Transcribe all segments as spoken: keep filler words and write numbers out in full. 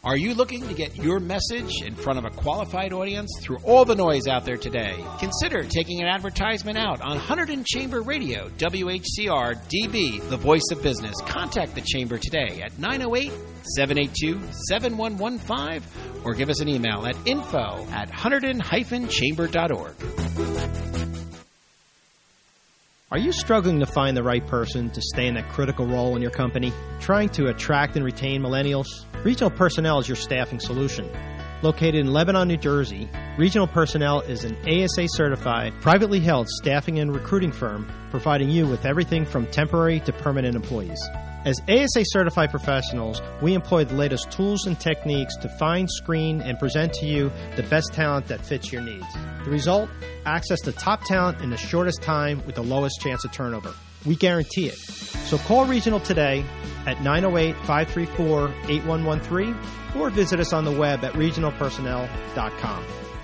Are you looking to get your message in front of a qualified audience through all the noise out there today? Consider taking an advertisement out on Hunterdon Chamber Radio, W H C R D B, the voice of business. Contact the Chamber today at nine oh eight, seven eight two, seven one one five or give us an email at info at hunterdon dash chamber dot org. Are you struggling to find the right person to stay in that critical role in your company? Trying to attract and retain millennials? Regional Personnel is your staffing solution. Located in Lebanon, New Jersey, Regional Personnel is an A S A-certified, privately held staffing and recruiting firm providing you with everything from temporary to permanent employees. As A S A-certified professionals, we employ the latest tools and techniques to find, screen, and present to you the best talent that fits your needs. The result? Access to top talent in the shortest time with the lowest chance of turnover. We guarantee it. So call Regional today at nine oh eight, five three four, eight one one three or visit us on the web at regional personnel dot com.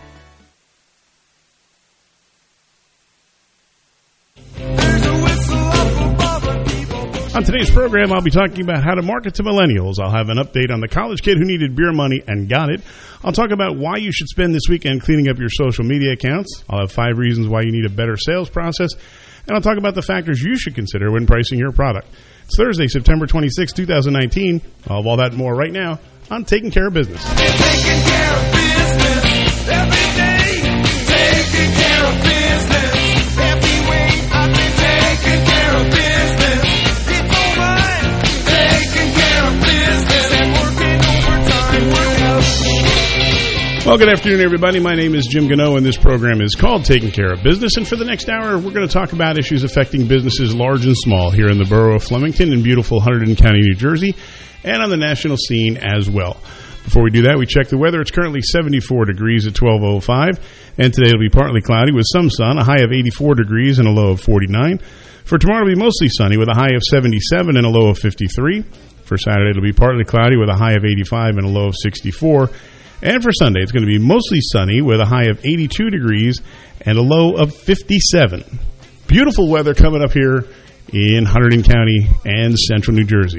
On today's program, I'll be talking about how to market to millennials. I'll have an update on the college kid who needed beer money and got it. I'll talk about why you should spend this weekend cleaning up your social media accounts. I'll have five reasons why you need a better sales process. And I'll talk about the factors you should consider when pricing your product. It's Thursday, September twenty-sixth, twenty nineteen. I'll have all that and more right now on Taking Care of Business. Taking care of business every day. Taking care of business every way. I've been taking care of business. It's all right. Taking care of business and working overtime. Work out. Well, good afternoon, everybody. My name is Jim Gano, and this program is called Taking Care of Business. And for the next hour, we're going to talk about issues affecting businesses large and small here in the borough of Flemington in beautiful Hunterdon County, New Jersey, and on the national scene as well. Before we do that, we check the weather. It's currently seventy-four degrees at twelve oh five, and today it'll be partly cloudy with some sun, a high of eighty-four degrees and a low of forty-nine. For tomorrow, it'll be mostly sunny with a high of seventy-seven and a low of fifty-three. For Saturday, it'll be partly cloudy with a high of eighty-five and a low of sixty-four. And for Sunday, it's going to be mostly sunny with a high of eighty-two degrees and a low of fifty-seven. Beautiful weather coming up here in Hunterdon County and central New Jersey.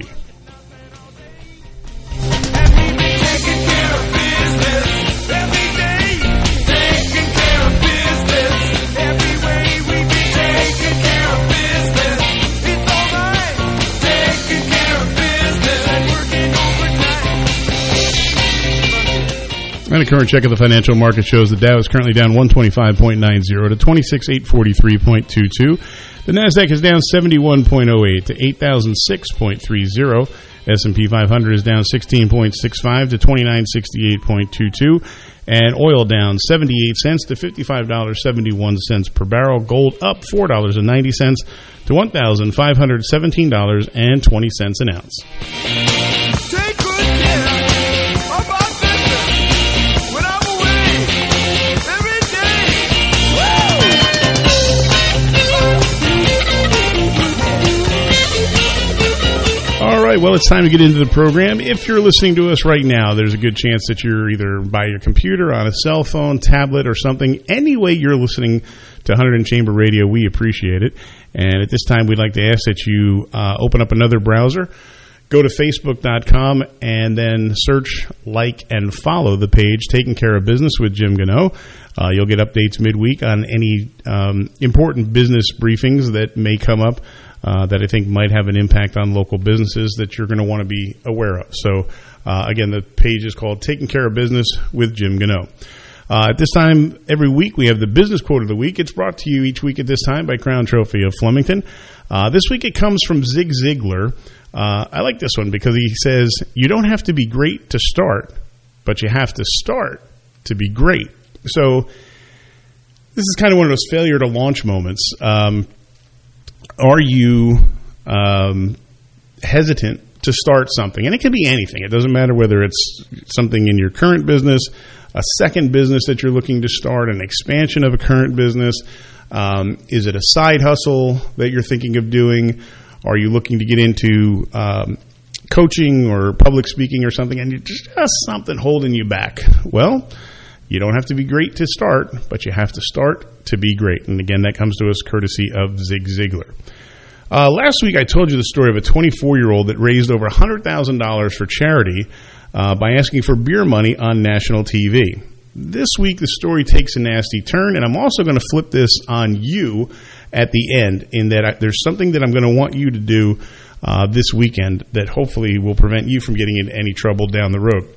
And a current check of the financial market shows the Dow is currently down one twenty-five point nine zero to twenty-six thousand eight hundred forty-three point two two. The NASDAQ is down seventy-one point oh eight to eight thousand six point three zero. S and P five hundred is down sixteen point six five to twenty-nine sixty-eight point two two. And oil down seventy-eight cents to fifty-five dollars and seventy-one cents per barrel. Gold up four dollars and ninety cents to one thousand five hundred seventeen dollars and twenty cents an ounce. Take good care of our business when I'm away every day. All right, well, it's time to get into the program. If you're listening to us right now, there's a good chance that you're either by your computer, on a cell phone, tablet, or something. Any way you're listening to Hunterdon Chamber Radio, we appreciate it. And at this time, we'd like to ask that you uh, open up another browser, go to facebook dot com, and then search, like, and follow the page, Taking Care of Business with Jim Gano. Uh, you'll get updates midweek on any um, important business briefings that may come up uh, that I think might have an impact on local businesses that you're going to want to be aware of. So, uh, again, the page is called Taking Care of Business with Jim Gano. Uh, at this time, every week, we have the Business Quote of the Week. It's brought to you each week at this time by Crown Trophy of Flemington. Uh, this week, it comes from Zig Ziglar. Uh, I like this one because he says, you don't have to be great to start, but you have to start to be great. So this is kind of one of those failure to launch moments. Um, are you um, hesitant to start something? And it can be anything. It doesn't matter whether it's something in your current business, a second business that you're looking to start, an expansion of a current business. Um, is it a side hustle that you're thinking of doing? Are you looking to get into um, coaching or public speaking or something, and it's just something holding you back? Well, you don't have to be great to start, but you have to start to be great. And again, that comes to us courtesy of Zig Ziglar. Uh, last week, I told you the story of a twenty-four-year-old that raised over one hundred thousand dollars for charity uh, by asking for beer money on national T V. This week, the story takes a nasty turn, and I'm also going to flip this on you at the end, in that I, there's something that I'm going to want you to do uh, this weekend that hopefully will prevent you from getting into any trouble down the road.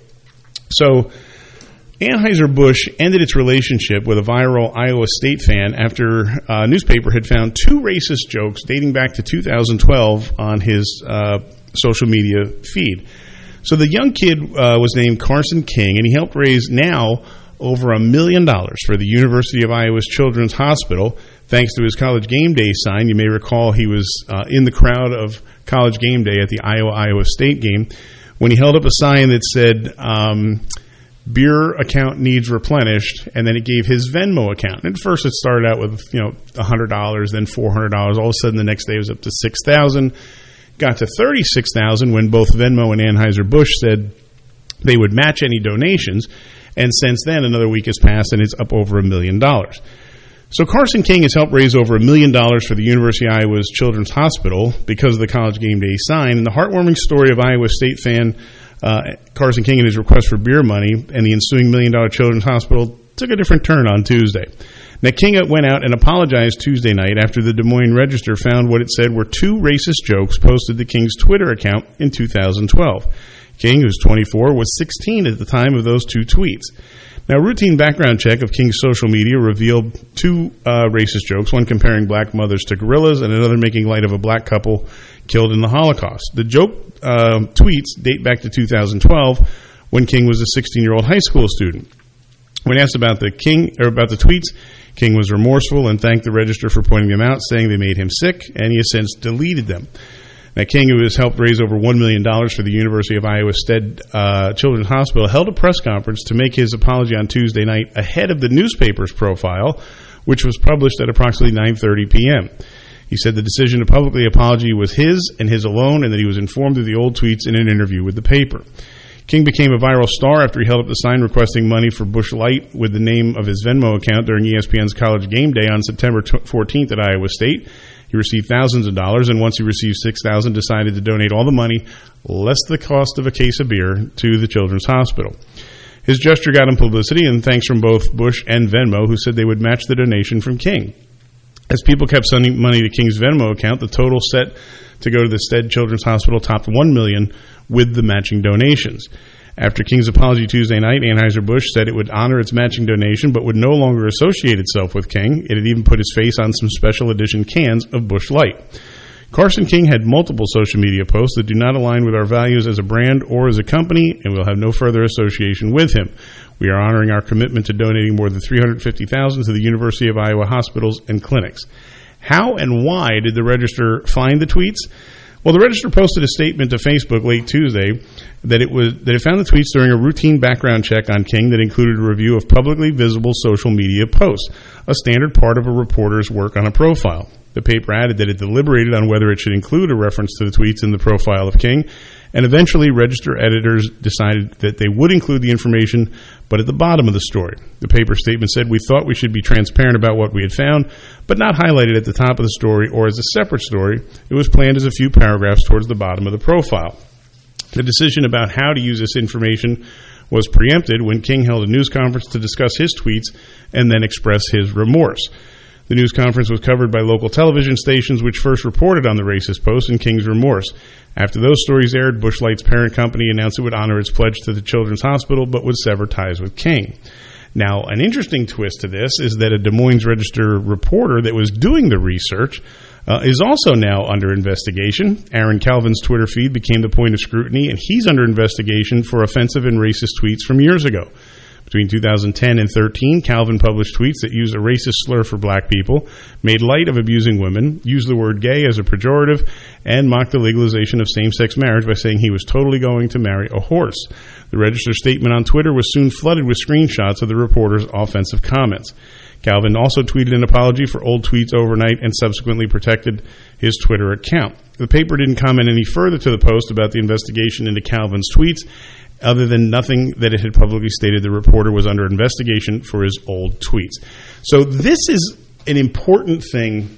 So, Anheuser-Busch ended its relationship with a viral Iowa State fan after a newspaper had found two racist jokes dating back to two thousand twelve on his uh, social media feed. So the young kid uh, was named Carson King, and he helped raise now over a million dollars for the University of Iowa's Children's Hospital, thanks to his College Game Day sign. You may recall he was uh, in the crowd of College Game Day at the Iowa-Iowa State game when he held up a sign that said, um, beer account needs replenished, and then it gave his Venmo account. And at first it started out with, you know, one hundred dollars, then four hundred dollars. All of a sudden the next day it was up to six thousand dollars. Got to thirty-six thousand dollars when both Venmo and Anheuser-Busch said they would match any donations. And since then, another week has passed, and it's up over a million dollars. So Carson King has helped raise over a million dollars for the University of Iowa's Children's Hospital because of the College Game Day sign. And the heartwarming story of Iowa State fan uh, Carson King and his request for beer money and the ensuing million-dollar Children's Hospital took a different turn on Tuesday. Now, King went out and apologized Tuesday night after the Des Moines Register found what it said were two racist jokes posted to King's Twitter account in two thousand twelve. King, who's twenty-four, was sixteen at the time of those two tweets. Now, a routine background check of King's social media revealed two uh, racist jokes, one comparing black mothers to gorillas and another making light of a black couple killed in the Holocaust. The joke uh, tweets date back to two thousand twelve when King was a sixteen-year-old high school student. When asked about the King or about the tweets, King was remorseful and thanked the Register for pointing them out, saying they made him sick, and he has since deleted them. Now, King, who has helped raise over one million dollars for the University of Iowa Stead uh, Children's Hospital, held a press conference to make his apology on Tuesday night ahead of the newspaper's profile, which was published at approximately nine thirty p.m. He said the decision to publicly apology was his and his alone, and that he was informed of the old tweets in an interview with the paper. King became a viral star after he held up the sign requesting money for Busch Light with the name of his Venmo account during E S P N's College Game Day on September fourteenth at Iowa State. He received thousands of dollars, and once he received six thousand dollars, decided to donate all the money, less the cost of a case of beer, to the Children's Hospital. His gesture got him publicity and thanks from both Busch and Venmo, who said they would match the donation from King. As people kept sending money to King's Venmo account, the total set to go to the Stead Children's Hospital topped one million dollars with the matching donations. After King's apology Tuesday night, Anheuser-Busch said it would honor its matching donation but would no longer associate itself with King. It had even put his face on some special edition cans of Busch Light. Carson King had multiple social media posts that do not align with our values as a brand or as a company, and we'll have no further association with him. We are honoring our commitment to donating more than three hundred fifty thousand dollars to the University of Iowa hospitals and clinics. How and why did the Register find the tweets? Well, the Register posted a statement to Facebook late Tuesday that it was that it found the tweets during a routine background check on King that included a review of publicly visible social media posts, a standard part of a reporter's work on a profile. The paper added that it deliberated on whether it should include a reference to the tweets in the profile of King, and eventually Register editors decided that they would include the information, but at the bottom of the story. The paper statement said, "We thought we should be transparent about what we had found, but not highlighted at the top of the story or as a separate story. It was planned as a few paragraphs towards the bottom of the profile." The decision about how to use this information was preempted when King held a news conference to discuss his tweets and then express his remorse. The news conference was covered by local television stations, which first reported on the racist post and King's remorse. After those stories aired, Busch Light's parent company announced it would honor its pledge to the Children's Hospital, but would sever ties with King. Now, an interesting twist to this is that a Des Moines Register reporter that was doing the research uh, is also now under investigation. Aaron Calvin's Twitter feed became the point of scrutiny, and he's under investigation for offensive and racist tweets from years ago. Between two thousand ten and thirteen, Calvin published tweets that used a racist slur for black people, made light of abusing women, used the word gay as a pejorative, and mocked the legalization of same-sex marriage by saying he was totally going to marry a horse. The Register statement on Twitter was soon flooded with screenshots of the reporter's offensive comments. Calvin also tweeted an apology for old tweets overnight and subsequently protected his Twitter account. The paper didn't comment any further to the post about the investigation into Calvin's tweets, other than nothing that it had publicly stated the reporter was under investigation for his old tweets. So this is an important thing,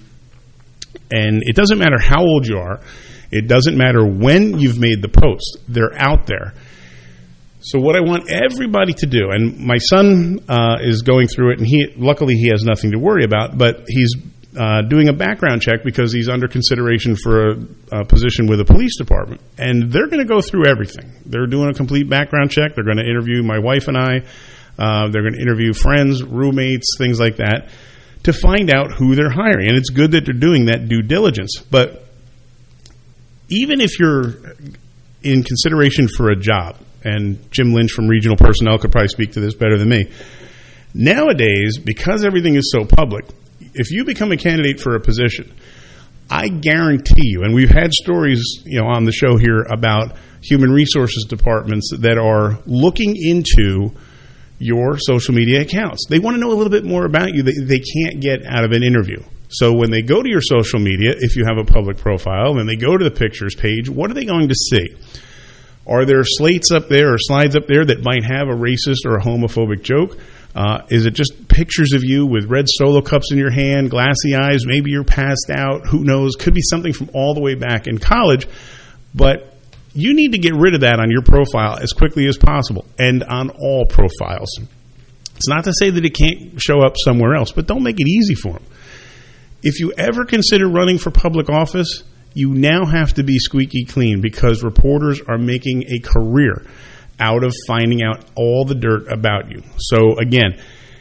and it doesn't matter how old you are. It doesn't matter when you've made the post. They're out there. So what I want everybody to do, and my son uh, is going through it, and he luckily he has nothing to worry about, but he's uh, doing a background check because he's under consideration for a, a position with a police department. And they're going to go through everything. They're doing a complete background check. They're going to interview my wife and I. Uh, they're going to interview friends, roommates, things like that, to find out who they're hiring. And it's good that they're doing that due diligence. But even if you're in consideration for a job, and Jim Lynch from Regional Personnel could probably speak to this better than me, nowadays, because everything is so public, if you become a candidate for a position, I guarantee you, and we've had stories, you know, on the show here about human resources departments that are looking into your social media accounts. They want to know a little bit more about you that they can't get out of an interview. So when they go to your social media, if you have a public profile, and they go to the pictures page, what are they going to see? Are there slates up there or slides up there that might have a racist or a homophobic joke? Uh, is it just pictures of you with red Solo cups in your hand, glassy eyes, maybe you're passed out, who knows? Could be something from all the way back in college, but you need to get rid of that on your profile as quickly as possible and on all profiles. It's not to say that it can't show up somewhere else, but don't make it easy for them. If you ever consider running for public office, you now have to be squeaky clean because reporters are making a career out of finding out all the dirt about you. So again,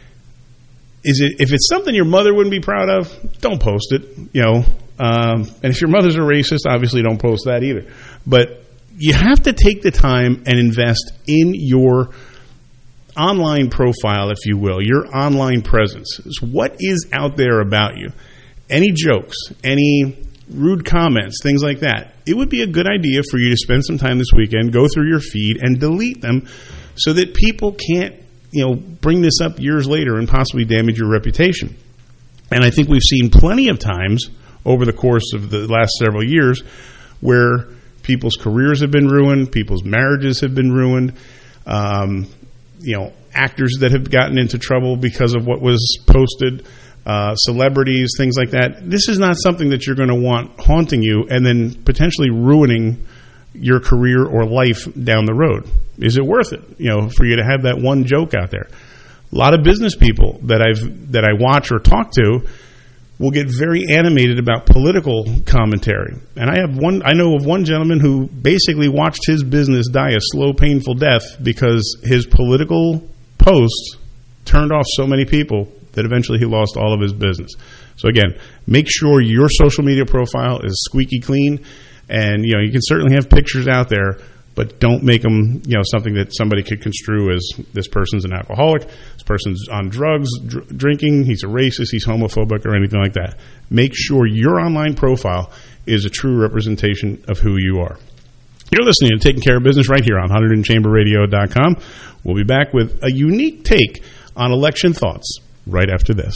is it if it's something your mother wouldn't be proud of, don't post it. You know, um, and if your mother's a racist, obviously don't post that either. But you have to take the time and invest in your online profile, if you will, your online presence. So what is out there about you? Any jokes, any rude comments, things like that. It would be a good idea for you to spend some time this weekend, go through your feed, and delete them so that people can't, you know, bring this up years later and possibly damage your reputation. And I think we've seen plenty of times over the course of the last several years where people's careers have been ruined, people's marriages have been ruined, um, you know, actors that have gotten into trouble because of what was posted, Uh, celebrities, things like that. This is not something that you're going to want haunting you and then potentially ruining your career or life down the road. Is it worth it, you know, for you to have that one joke out there? A lot of business people that I've that I watch or talk to will get very animated about political commentary. And I have one. I know of one gentleman who basically watched his business die a slow, painful death because his political posts turned off so many people that eventually he lost all of his business. So again, make sure your social media profile is squeaky clean, and you know you can certainly have pictures out there, but don't make them, you know, something that somebody could construe as this person's an alcoholic, this person's on drugs, dr- drinking, he's a racist, he's homophobic, or anything like that. Make sure your online profile is a true representation of who you are. You're listening to Taking Care of Business right here on one hundred chamber radio dot com. We'll be back with a unique take on election thoughts right after this.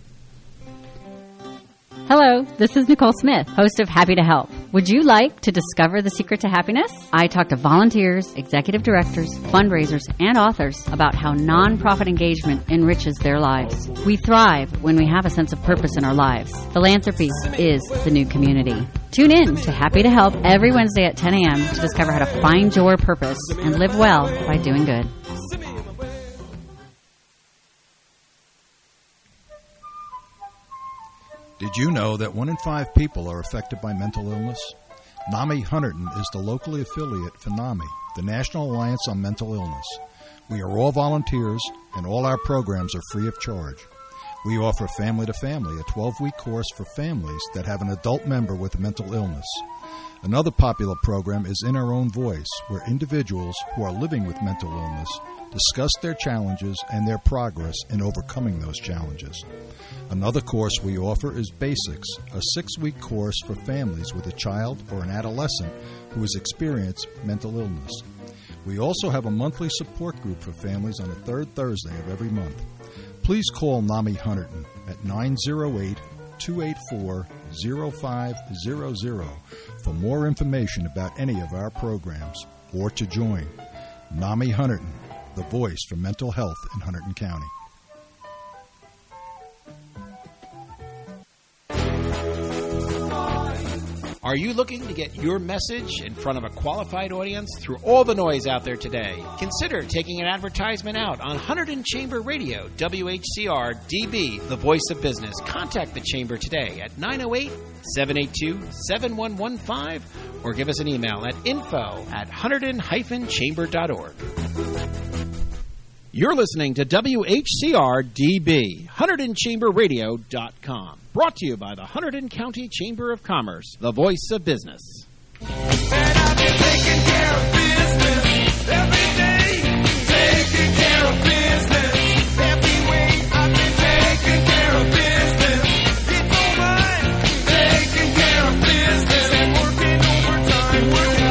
Hello, this is Nicole Smith, host of Happy to Help. Would you like to discover the secret to happiness? I talk to volunteers, executive directors, fundraisers, and authors about how nonprofit engagement enriches their lives. We thrive when we have a sense of purpose in our lives. Philanthropy is the new community. Tune in to Happy to Help every Wednesday at ten a.m. to discover how to find your purpose and live well by doing good. Did you know that one in five people are affected by mental illness? NAMI Hunterdon is the locally affiliate for NAMI, the National Alliance on Mental Illness. We are all volunteers, and all our programs are free of charge. We offer Family to Family, a twelve-week course for families that have an adult member with a mental illness. Another popular program is In Our Own Voice, where individuals who are living with mental illness discuss their challenges and their progress in overcoming those challenges. Another course we offer is Basics, a six-week course for families with a child or an adolescent who has experienced mental illness. We also have a monthly support group for families on the third Thursday of every month. Please call NAMI Hunterdon at nine oh eight, two eight four, oh five hundred for more information about any of our programs or to join. NAMI Hunterdon, the voice for mental health in Hunterdon County. Are you looking to get your message in front of a qualified audience through all the noise out there today? Consider taking an advertisement out on Hunterdon Chamber Radio, W H C R D B, the voice of business. Contact the Chamber today at nine oh eight, seven eight two, seven one one five or give us an email at info at hunterdon dash chamber dot org. You're listening to W H C R D B, Hunterdon Chamber Radio dot com. Brought to you by the Hunterdon County Chamber of Commerce, the voice of business. And I've been taking care of business every day, taking care of business every way. I've been taking care of business. It's all mine. Taking care of business and working overtime.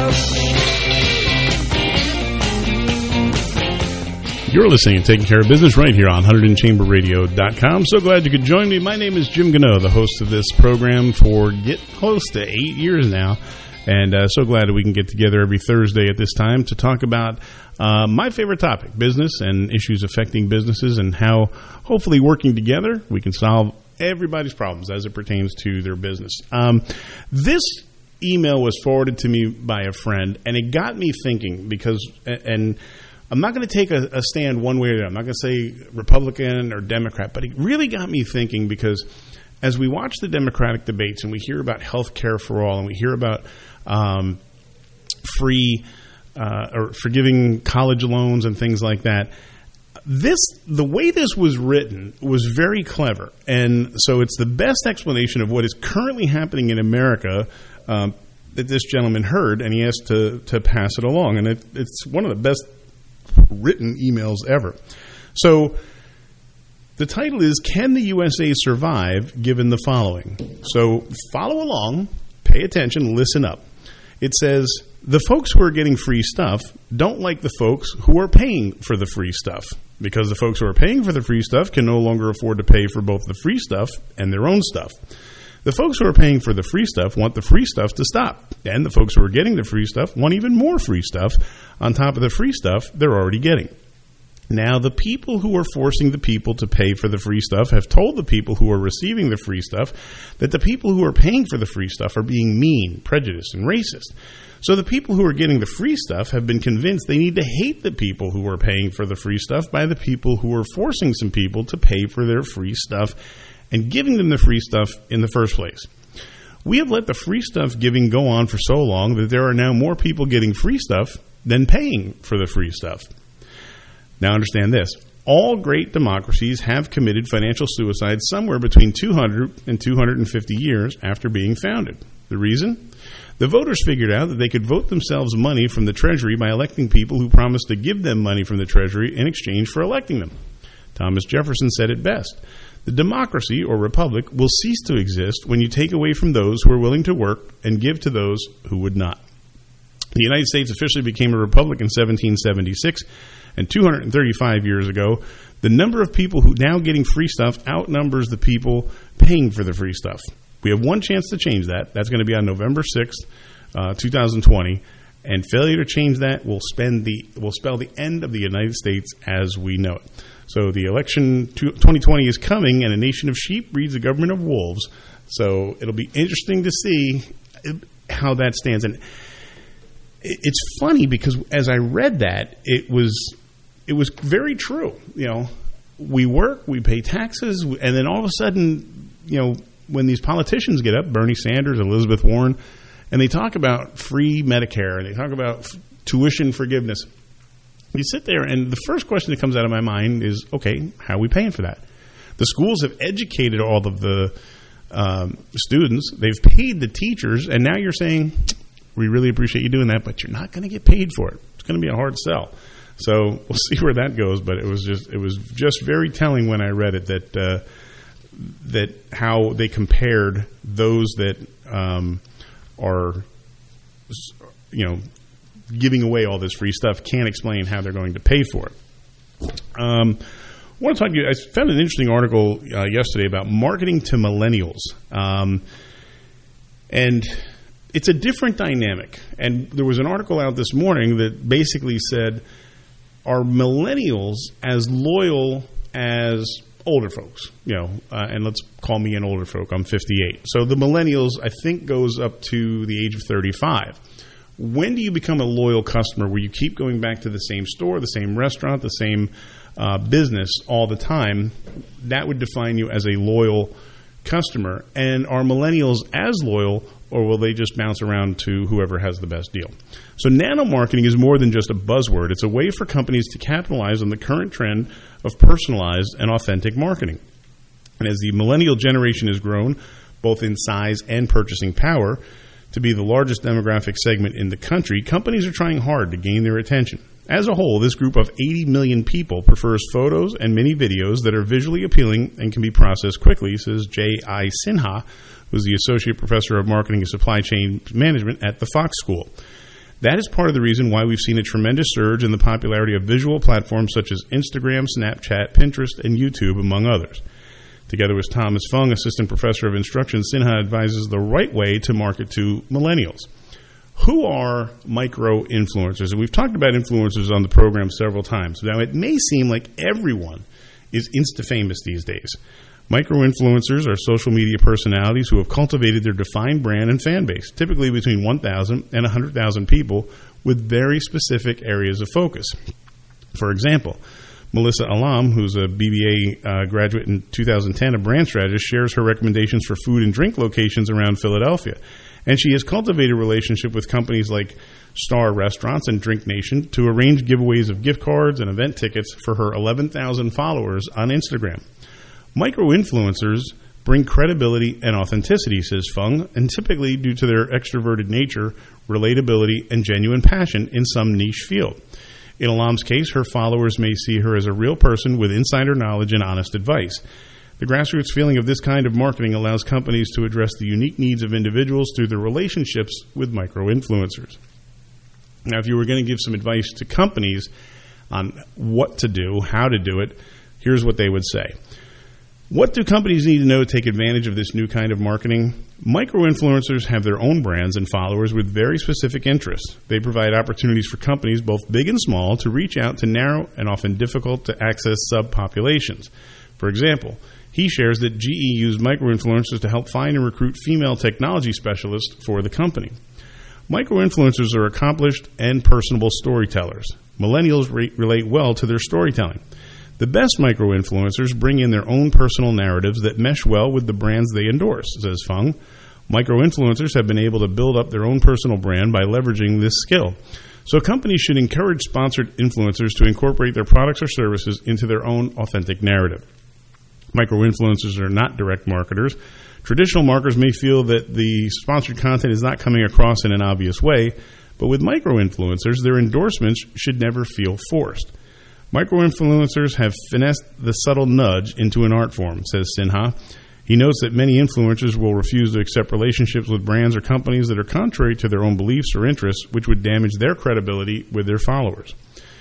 You're listening and taking care of business right here on Hunterdon Chamber Radio dot com. So glad you could join me. My name is Jim Gano, the host of this program for get close to eight years now. And uh, so glad that we can get together every Thursday at this time to talk about uh, my favorite topic, business and issues affecting businesses, and how hopefully working together we can solve everybody's problems as it pertains to their business. Um, this email was forwarded to me by a friend, and it got me thinking because – and I'm not going to take a, a stand one way or the other. I'm not going to say Republican or Democrat, but it really got me thinking because as we watch the Democratic debates and we hear about health care for all and we hear about um, free uh, or forgiving college loans and things like that, this the way this was written was very clever. And so it's the best explanation of what is currently happening in America um, that this gentleman heard, and he asked to, to pass it along. And it, it's one of the best written emails ever. So the title is, Can the U S A Survive Given the Following? So follow along, pay attention, listen up. It says, the folks who are getting free stuff don't like the folks who are paying for the free stuff, because the folks who are paying for the free stuff can no longer afford to pay for both the free stuff and their own stuff. The folks who are paying for the free stuff want the free stuff to stop, and the folks who are getting the free stuff want even more free stuff on top of the free stuff they're already getting. Now, the people who are forcing the people to pay for the free stuff have told the people who are receiving the free stuff that the people who are paying for the free stuff are being mean, prejudiced, and racist. So the people who are getting the free stuff have been convinced they need to hate the people who are paying for the free stuff by the people who are forcing some people to pay for their free stuff and giving them the free stuff in the first place. We have let the free stuff giving go on for so long that there are now more people getting free stuff than paying for the free stuff. Now understand this. All great democracies have committed financial suicide somewhere between two hundred and two hundred fifty years after being founded. The reason? The voters figured out that they could vote themselves money from the Treasury by electing people who promised to give them money from the Treasury in exchange for electing them. Thomas Jefferson said it best. The democracy, or republic, will cease to exist when you take away from those who are willing to work and give to those who would not. The United States officially became a republic in seventeen seventy-six, and two hundred thirty-five years ago, the number of people who now getting free stuff outnumbers the people paying for the free stuff. We have one chance to change that. That's going to be on November sixth, uh, twenty twenty, and failure to change that will spend the will spell the end of the United States as we know it. So the election twenty twenty is coming, and a nation of sheep breeds a government of wolves. So it'll be interesting to see how that stands. And it's funny because as I read that, it was it was very true. You know, we work, we pay taxes, and then all of a sudden, you know, when these politicians get up, Bernie Sanders, Elizabeth Warren, and they talk about free Medicare, and they talk about f- tuition forgiveness, you sit there, and the first question that comes out of my mind is, okay, how are we paying for that? The schools have educated all of the um, students. They've paid the teachers, and now you're saying, we really appreciate you doing that, but you're not going to get paid for it. It's going to be a hard sell. So we'll see where that goes, but it was just it was just very telling when I read it that uh, that how they compared those that um, are, you know, giving away all this free stuff can't explain how they're going to pay for it. Um, I want to talk to you. I found an interesting article uh, yesterday about marketing to millennials, um, and it's a different dynamic. And there was an article out this morning that basically said, are millennials as loyal as older folks, you know, uh, and let's call me an older folk. I'm fifty-eight. So the millennials, I think, goes up to the age of thirty-five. When do you become a loyal customer where you keep going back to the same store, the same restaurant, the same uh, business all the time? That would define you as a loyal customer. And are millennials as loyal, or will they just bounce around to whoever has the best deal? So nano-marketing is more than just a buzzword. It's a way for companies to capitalize on the current trend of personalized and authentic marketing. And as the millennial generation has grown, both in size and purchasing power, to be the largest demographic segment in the country, companies are trying hard to gain their attention. As a whole, this group of eighty million people prefers photos and mini videos that are visually appealing and can be processed quickly, says Jay I. Sinha, who's the Associate Professor of Marketing and Supply Chain Management at the Fox School. That is part of the reason why we've seen a tremendous surge in the popularity of visual platforms such as Instagram, Snapchat, Pinterest, and YouTube, among others. Together with Thomas Fung, Assistant Professor of Instruction, Sinha advises the right way to market to millennials. Who are micro-influencers? And we've talked about influencers on the program several times. Now, it may seem like everyone is insta-famous these days. Micro-influencers are social media personalities who have cultivated their defined brand and fan base, typically between one thousand and one hundred thousand people, with very specific areas of focus. For example, Melissa Alam, who's a B B A uh, graduate in two thousand ten, a brand strategist, shares her recommendations for food and drink locations around Philadelphia. And she has cultivated a relationship with companies like Star Restaurants and Drink Nation to arrange giveaways of gift cards and event tickets for her eleven thousand followers on Instagram. Micro-influencers bring credibility and authenticity, says Fung, and typically due to their extroverted nature, relatability, and genuine passion in some niche field. In Alam's case, her followers may see her as a real person with insider knowledge and honest advice. The grassroots feeling of this kind of marketing allows companies to address the unique needs of individuals through their relationships with micro-influencers. Now, if you were going to give some advice to companies on what to do, how to do it, here's what they would say. What do companies need to know to take advantage of this new kind of marketing? Micro-influencers have their own brands and followers with very specific interests. They provide opportunities for companies, both big and small, to reach out to narrow and often difficult-to-access subpopulations. For example, he shares that G E used micro-influencers to help find and recruit female technology specialists for the company. Micro-influencers are accomplished and personable storytellers. Millennials re- relate well to their storytelling. The best micro-influencers bring in their own personal narratives that mesh well with the brands they endorse, says Fung. Micro-influencers have been able to build up their own personal brand by leveraging this skill. So companies should encourage sponsored influencers to incorporate their products or services into their own authentic narrative. Micro-influencers are not direct marketers. Traditional marketers may feel that the sponsored content is not coming across in an obvious way, but with micro-influencers, their endorsements should never feel forced. Micro-influencers have finessed the subtle nudge into an art form, says Sinha. He notes that many influencers will refuse to accept relationships with brands or companies that are contrary to their own beliefs or interests, which would damage their credibility with their followers.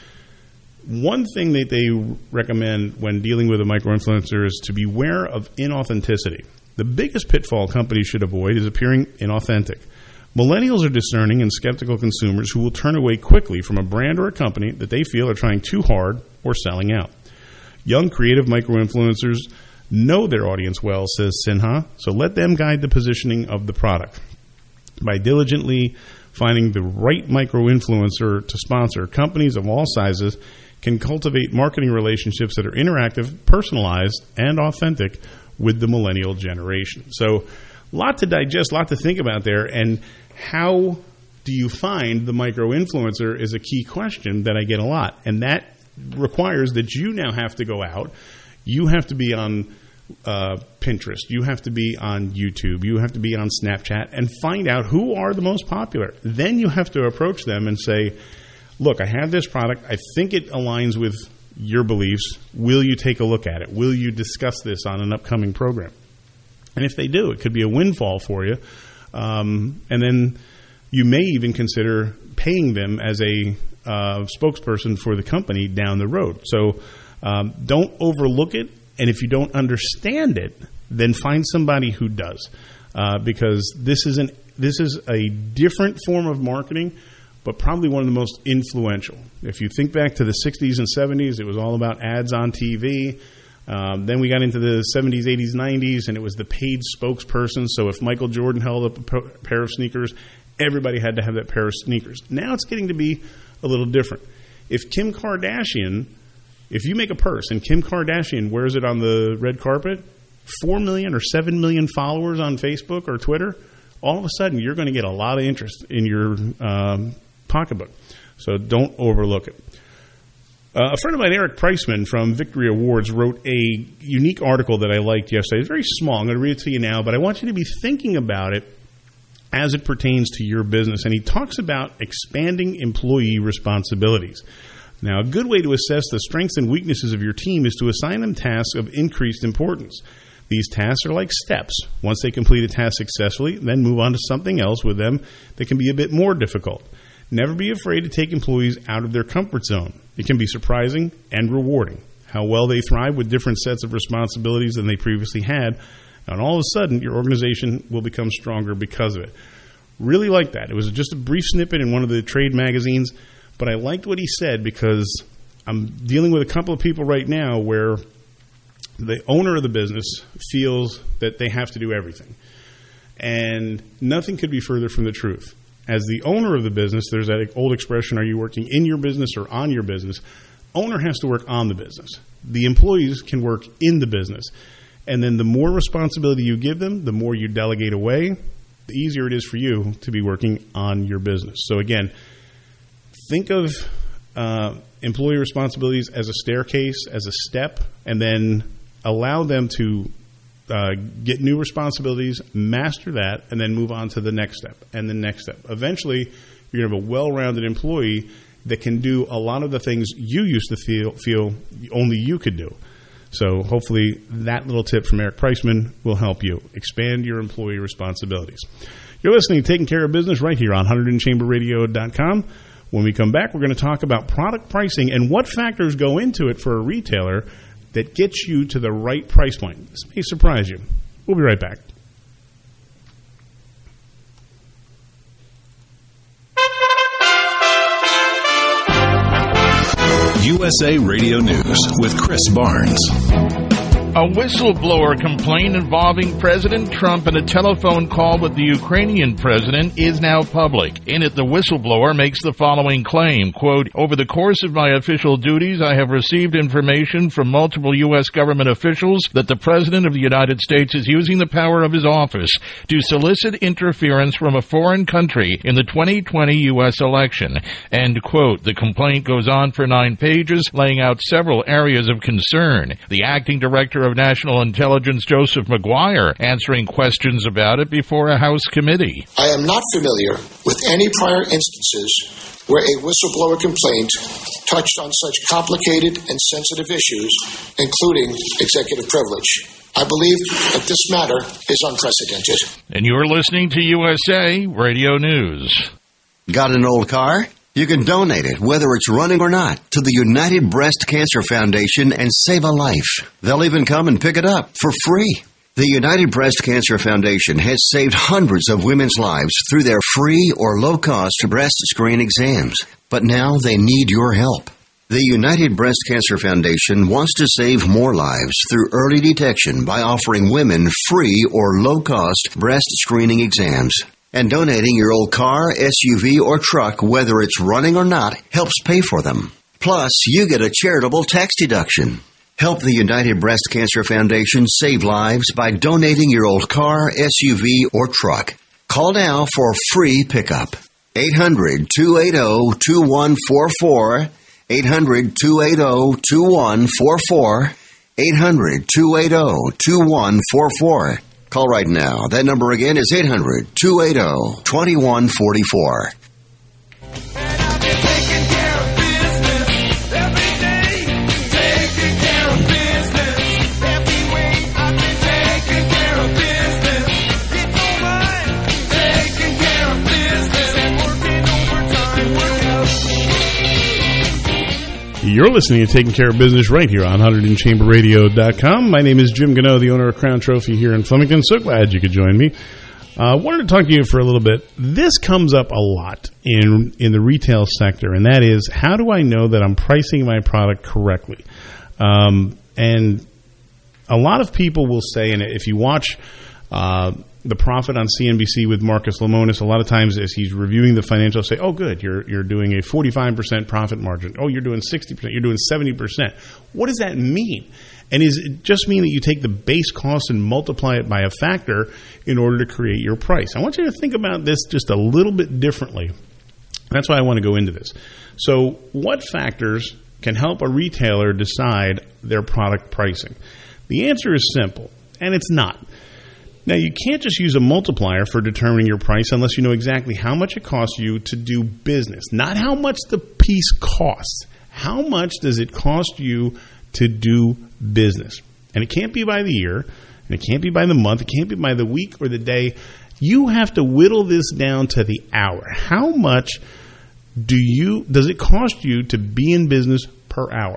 One thing that they recommend when dealing with a micro-influencer is to beware of inauthenticity. The biggest pitfall companies should avoid is appearing inauthentic. Millennials are discerning and skeptical consumers who will turn away quickly from a brand or a company that they feel are trying too hard or selling out. Young, creative micro-influencers know their audience well, says Sinha, so let them guide the positioning of the product. By diligently finding the right micro-influencer to sponsor, companies of all sizes can cultivate marketing relationships that are interactive, personalized, and authentic with the millennial generation. So, a lot to digest, a lot to think about there, and how do you find the micro-influencer is a key question that I get a lot, and that requires that you now have to go out. You have to be on uh, Pinterest. You have to be on YouTube. You have to be on Snapchat and find out who are the most popular. Then you have to approach them and say, look, I have this product. I think it aligns with your beliefs. Will you take a look at it? Will you discuss this on an upcoming program? And if they do, it could be a windfall for you. Um, and then you may even consider paying them as a uh, spokesperson for the company down the road. So um, don't overlook it. And if you don't understand it, then find somebody who does. Uh, because this is, an, this is a different form of marketing, but probably one of the most influential. If you think back to the sixties and seventies, it was all about ads on T V. Um, then we got into the seventies, eighties, nineties, and it was the paid spokesperson. So if Michael Jordan held up a po- pair of sneakers, everybody had to have that pair of sneakers. Now it's getting to be a little different. If Kim Kardashian, if you make a purse and Kim Kardashian wears it on the red carpet, four million or seven million followers on Facebook or Twitter, all of a sudden you're going to get a lot of interest in your um, pocketbook. So don't overlook it. Uh, a friend of mine, Eric Priceman from Victory Awards, wrote a unique article that I liked yesterday. It's very small. I'm going to read it to you now, but I want you to be thinking about it as it pertains to your business. And he talks about expanding employee responsibilities. Now, a good way to assess the strengths and weaknesses of your team is to assign them tasks of increased importance. These tasks are like steps. Once they complete a task successfully, then move on to something else with them that can be a bit more difficult. Never be afraid to take employees out of their comfort zone. It can be surprising and rewarding how well they thrive with different sets of responsibilities than they previously had. And all of a sudden, your organization will become stronger because of it. Really like that. It was just a brief snippet in one of the trade magazines, but I liked what he said because I'm dealing with a couple of people right now where the owner of the business feels that they have to do everything. And nothing could be further from the truth. As the owner of the business, there's that old expression, are you working in your business or on your business? Owner has to work on the business. The employees can work in the business. And then the more responsibility you give them, the more you delegate away, the easier it is for you to be working on your business. So again, think of uh, employee responsibilities as a staircase, as a step, and then allow them to Uh, get new responsibilities, master that, and then move on to the next step and the next step. Eventually, you're going to have a well-rounded employee that can do a lot of the things you used to feel, feel only you could do. So hopefully that little tip from Eric Priceman will help you expand your employee responsibilities. You're listening to Taking Care of Business right here on one hundred chamber radio dot com. When we come back, we're going to talk about product pricing and what factors go into it for a retailer that gets you to the right price point. This may surprise you. We'll be right back. U S A Radio News with Chris Barnes. A whistleblower complaint involving President Trump and a telephone call with the Ukrainian president is now public. In it, the whistleblower makes the following claim, quote, over the course of my official duties, I have received information from multiple U S government officials that the President of the United States is using the power of his office to solicit interference from a foreign country in the twenty twenty U S election, end quote. The complaint goes on for nine pages, laying out several areas of concern. The acting director of National Intelligence, Joseph McGuire, answering questions about it before a House committee. I am not familiar with any prior instances where a whistleblower complaint touched on such complicated and sensitive issues, including executive privilege. I believe that this matter is unprecedented. And you're listening to U S A Radio News. Got an old car? You can donate it, whether it's running or not, to the United Breast Cancer Foundation and save a life. They'll even come and pick it up for free. The United Breast Cancer Foundation has saved hundreds of women's lives through their free or low-cost breast screen exams. But now they need your help. The United Breast Cancer Foundation wants to save more lives through early detection by offering women free or low-cost breast screening exams. And donating your old car, S U V, or truck, whether it's running or not, helps pay for them. Plus, you get a charitable tax deduction. Help the United Breast Cancer Foundation save lives by donating your old car, S U V, or truck. Call now for free pickup. eight hundred, two eighty, two one four four. eight hundred, two eighty, two one four four. eight hundred, two eighty, two one four four. Call right now. That number again is eight hundred, two eighty, two one four four. You're listening to Taking Care of Business right here on one hundred chamber radio dot com. My name is Jim Gano, the owner of Crown Trophy here in Flemington. So glad you could join me. I uh, wanted to talk to you for a little bit. This comes up a lot in in the retail sector, and that is, how do I know that I'm pricing my product correctly? Um, and a lot of people will say, and if you watch uh, The Profit on C N B C with Marcus Lemonis, a lot of times as he's reviewing the financials, say, oh, good, you're you're doing a forty-five percent profit margin. Oh, you're doing sixty percent. You're doing seventy percent. What does that mean? And is it just mean that you take the base cost and multiply it by a factor in order to create your price? I want you to think about this just a little bit differently. That's why I want to go into this. So what factors can help a retailer decide their product pricing? The answer is simple, and it's not. Now, you can't just use a multiplier for determining your price unless you know exactly how much it costs you to do business. Not how much the piece costs. How much does it cost you to do business? And it can't be by the year, and it can't be by the month, it can't be by the week or the day. You have to whittle this down to the hour. How much do you does it cost you to be in business per hour?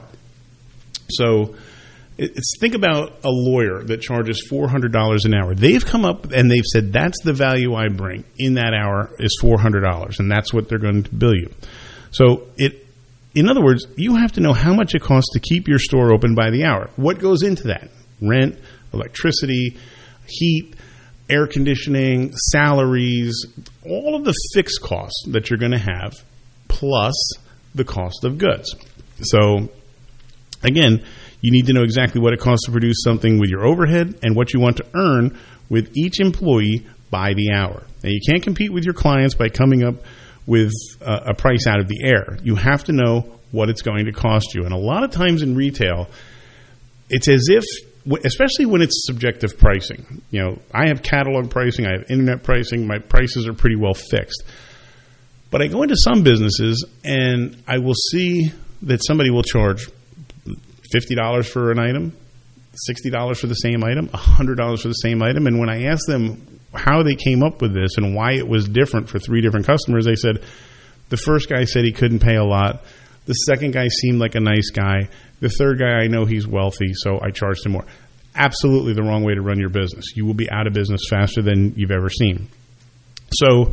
So it's, think about a lawyer that charges four hundred dollars an hour. They've come up and they've said, that's the value I bring in that hour is four hundred dollars, and that's what they're going to bill you. So it, in other words, you have to know how much it costs to keep your store open by the hour. What goes into that? Rent, electricity, heat, air conditioning, salaries, all of the fixed costs that you're going to have, plus the cost of goods. So, again, you need to know exactly what it costs to produce something with your overhead and what you want to earn with each employee by the hour. Now, you can't compete with your clients by coming up with uh, a price out of the air. You have to know what it's going to cost you. And a lot of times in retail, it's as if, especially when it's subjective pricing. You know, I have catalog pricing, I have internet pricing, my prices are pretty well fixed. But I go into some businesses and I will see that somebody will charge fifty dollars for an item, sixty dollars for the same item, one hundred dollars for the same item. And when I asked them how they came up with this and why it was different for three different customers, they said the first guy said he couldn't pay a lot. The second guy seemed like a nice guy. The third guy, I know he's wealthy, so I charged him more. Absolutely the wrong way to run your business. You will be out of business faster than you've ever seen. So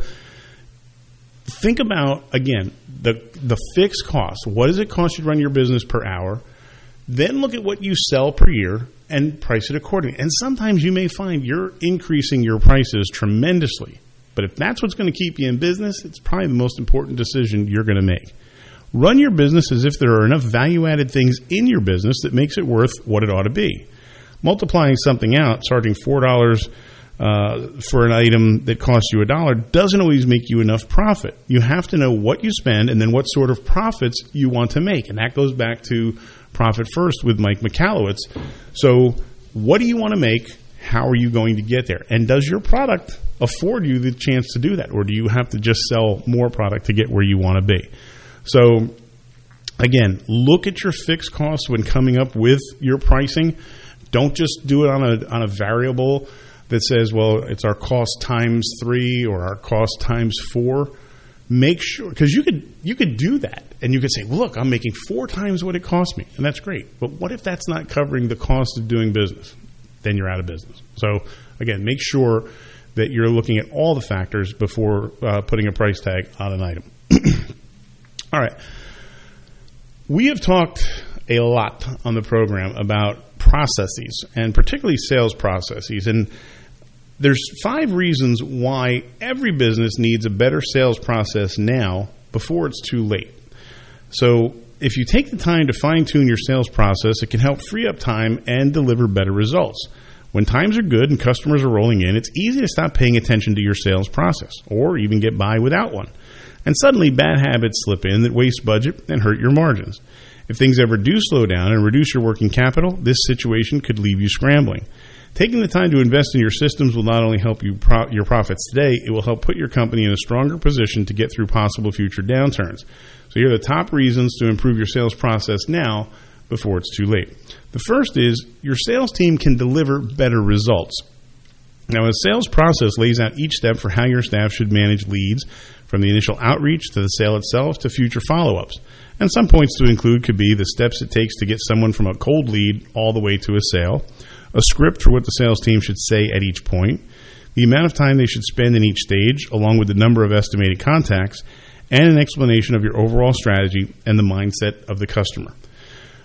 think about, again, the the fixed cost. What does it cost you to run your business per hour? Then look at what you sell per year and price it accordingly. And sometimes you may find you're increasing your prices tremendously. But if that's what's going to keep you in business, it's probably the most important decision you're going to make. Run your business as if there are enough value-added things in your business that makes it worth what it ought to be. Multiplying something out, charging four dollars uh, for an item that costs you a dollar doesn't always make you enough profit. You have to know what you spend and then what sort of profits you want to make. And that goes back to Profit First with Mike Michalowicz. So what do you want to make? How are you going to get there? And does your product afford you the chance to do that? Or do you have to just sell more product to get where you want to be? So, again, look at your fixed costs when coming up with your pricing. Don't just do it on a on a variable that says, well, it's our cost times three or our cost times four. Make sure, because you could you could do that, and you could say, well, look, I'm making four times what it cost me, and that's great. But what if that's not covering the cost of doing business? Then you're out of business. So, again, make sure that you're looking at all the factors before uh, putting a price tag on an item. All right. We have talked a lot on the program about processes, and particularly sales processes. And there's five reasons why every business needs a better sales process now before it's too late. So if you take the time to fine-tune your sales process, it can help free up time and deliver better results. When times are good and customers are rolling in, it's easy to stop paying attention to your sales process or even get by without one. And suddenly bad habits slip in that waste budget and hurt your margins. If things ever do slow down and reduce your working capital, this situation could leave you scrambling. Taking the time to invest in your systems will not only help you pro- your profits today, it will help put your company in a stronger position to get through possible future downturns. So here are the top reasons to improve your sales process now before it's too late. The first is your sales team can deliver better results. Now, a sales process lays out each step for how your staff should manage leads, from the initial outreach to the sale itself to future follow-ups. And some points to include could be the steps it takes to get someone from a cold lead all the way to a sale, a script for what the sales team should say at each point, the amount of time they should spend in each stage, along with the number of estimated contacts, and an explanation of your overall strategy and the mindset of the customer.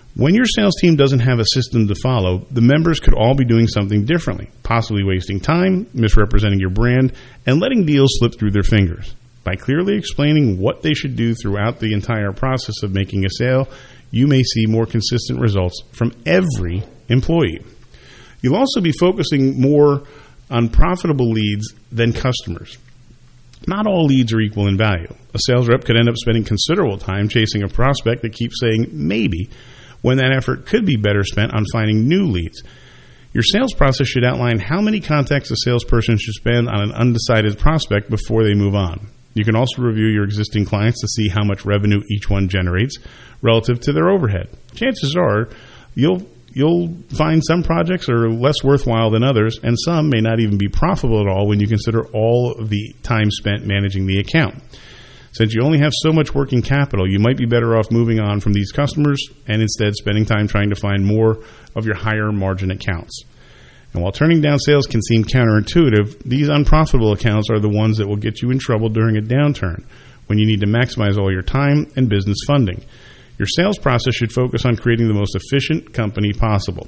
When your sales team doesn't have a system to follow, the members could all be doing something differently, possibly wasting time, misrepresenting your brand, and letting deals slip through their fingers. By clearly explaining what they should do throughout the entire process of making a sale, you may see more consistent results from every employee. You'll also be focusing more on profitable leads than customers. Not all leads are equal in value. A sales rep could end up spending considerable time chasing a prospect that keeps saying maybe, when that effort could be better spent on finding new leads. Your sales process should outline how many contacts a salesperson should spend on an undecided prospect before they move on. You can also review your existing clients to see how much revenue each one generates relative to their overhead. Chances are you'll you'll find some projects are less worthwhile than others, and some may not even be profitable at all when you consider all of the time spent managing the account. Since you only have so much working capital, you might be better off moving on from these customers and instead spending time trying to find more of your higher margin accounts. And while turning down sales can seem counterintuitive, these unprofitable accounts are the ones that will get you in trouble during a downturn when you need to maximize all your time and business funding. Your sales process should focus on creating the most efficient company possible.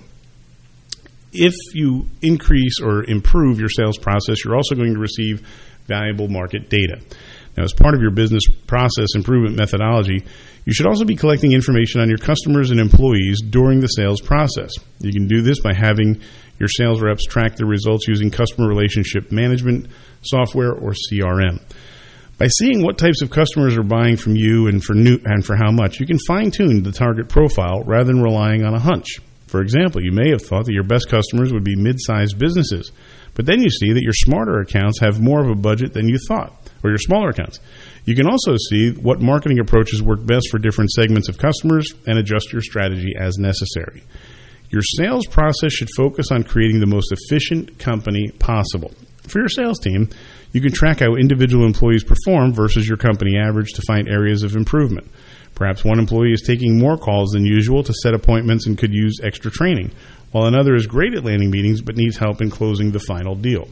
If you increase or improve your sales process, you're also going to receive valuable market data. Now, as part of your business process improvement methodology, you should also be collecting information on your customers and employees during the sales process. You can do this by having your sales reps track their results using customer relationship management software or C R M. By seeing what types of customers are buying from you and for new and for how much, you can fine-tune the target profile rather than relying on a hunch. For example, you may have thought that your best customers would be mid-sized businesses, but then you see that your smarter accounts have more of a budget than you thought, or your smaller accounts. You can also see what marketing approaches work best for different segments of customers and adjust your strategy as necessary. Your sales process should focus on creating the most efficient company possible. For your sales team, you can track how individual employees perform versus your company average to find areas of improvement. Perhaps one employee is taking more calls than usual to set appointments and could use extra training, while another is great at landing meetings but needs help in closing the final deal.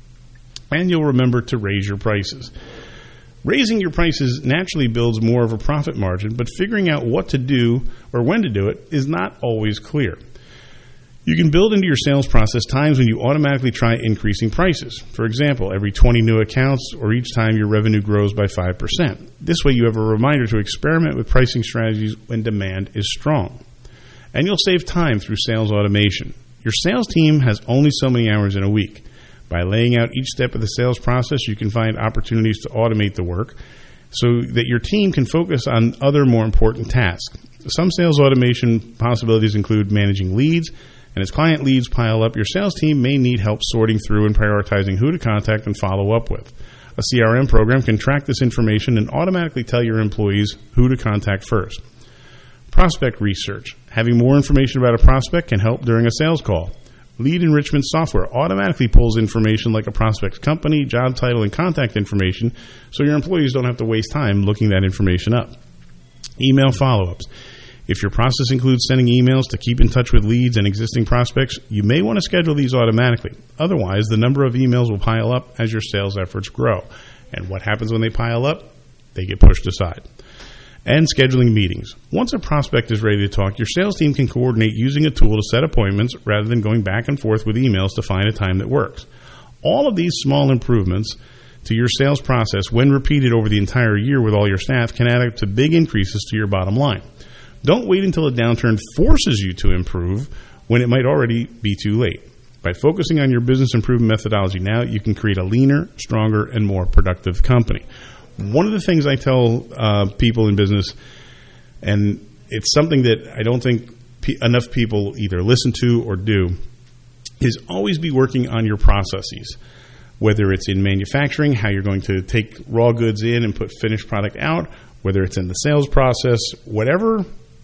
And you'll remember to raise your prices. Raising your prices naturally builds more of a profit margin, but figuring out what to do or when to do it is not always clear. You can build into your sales process times when you automatically try increasing prices. For example, every twenty new accounts or each time your revenue grows by five percent. This way you have a reminder to experiment with pricing strategies when demand is strong. And you'll save time through sales automation. Your sales team has only so many hours in a week. By laying out each step of the sales process, you can find opportunities to automate the work so that your team can focus on other more important tasks. Some sales automation possibilities include managing leads, and as client leads pile up, your sales team may need help sorting through and prioritizing who to contact and follow up with. A C R M program can track this information and automatically tell your employees who to contact first. Prospect research. Having more information about a prospect can help during a sales call. Lead enrichment software automatically pulls information like a prospect's company, job title, and contact information so your employees don't have to waste time looking that information up. Email follow-ups. If your process includes sending emails to keep in touch with leads and existing prospects, you may want to schedule these automatically. Otherwise, the number of emails will pile up as your sales efforts grow. And what happens when they pile up? They get pushed aside. And scheduling meetings. Once a prospect is ready to talk, your sales team can coordinate using a tool to set appointments rather than going back and forth with emails to find a time that works. All of these small improvements to your sales process, when repeated over the entire year with all your staff, can add up to big increases to your bottom line. Don't wait until a downturn forces you to improve when it might already be too late. By focusing on your business improvement methodology now, you can create a leaner, stronger, and more productive company. One of the things I tell uh, people in business, and it's something that I don't think p- enough people either listen to or do, is always be working on your processes. Whether it's in manufacturing, how you're going to take raw goods in and put finished product out, whether it's in the sales process, whatever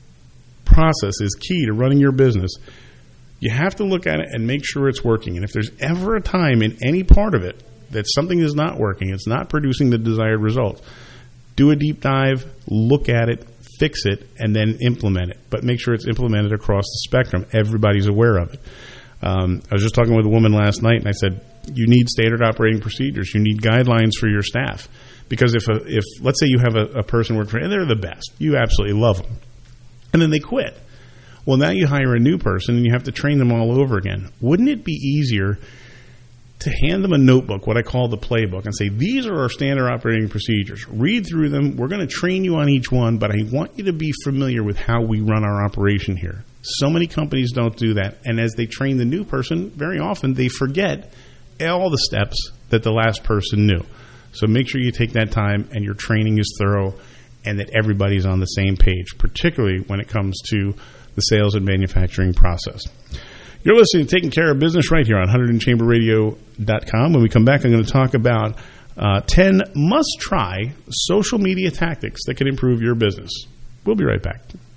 process is key to running your business, you have to look at it and make sure it's working. And if there's ever a time in any part of it that something is not working, it's not producing the desired results, do a deep dive, look at it, fix it, and then implement it. But make sure it's implemented across the spectrum. Everybody's aware of it. Um, I was just talking with a woman last night, and I said, you need standard operating procedures. You need guidelines for your staff. Because if, a, if let's say you have a, a person working for you, and they're the best. You absolutely love them. And then they quit. Well, now you hire a new person and you have to train them all over again. Wouldn't it be easier to hand them a notebook, what I call the playbook, and say, these are our standard operating procedures. Read through them. We're going to train you on each one, but I want you to be familiar with how we run our operation here. So many companies don't do that, and as they train the new person, very often they forget all the steps that the last person knew. So make sure you take that time and your training is thorough and that everybody's on the same page, particularly when it comes to the sales and manufacturing process. You're listening to Taking Care of Business right here on one hundred chamber radio dot com. When we come back, I'm going to talk about uh, ten must-try social media tactics that can improve your business. We'll be right back.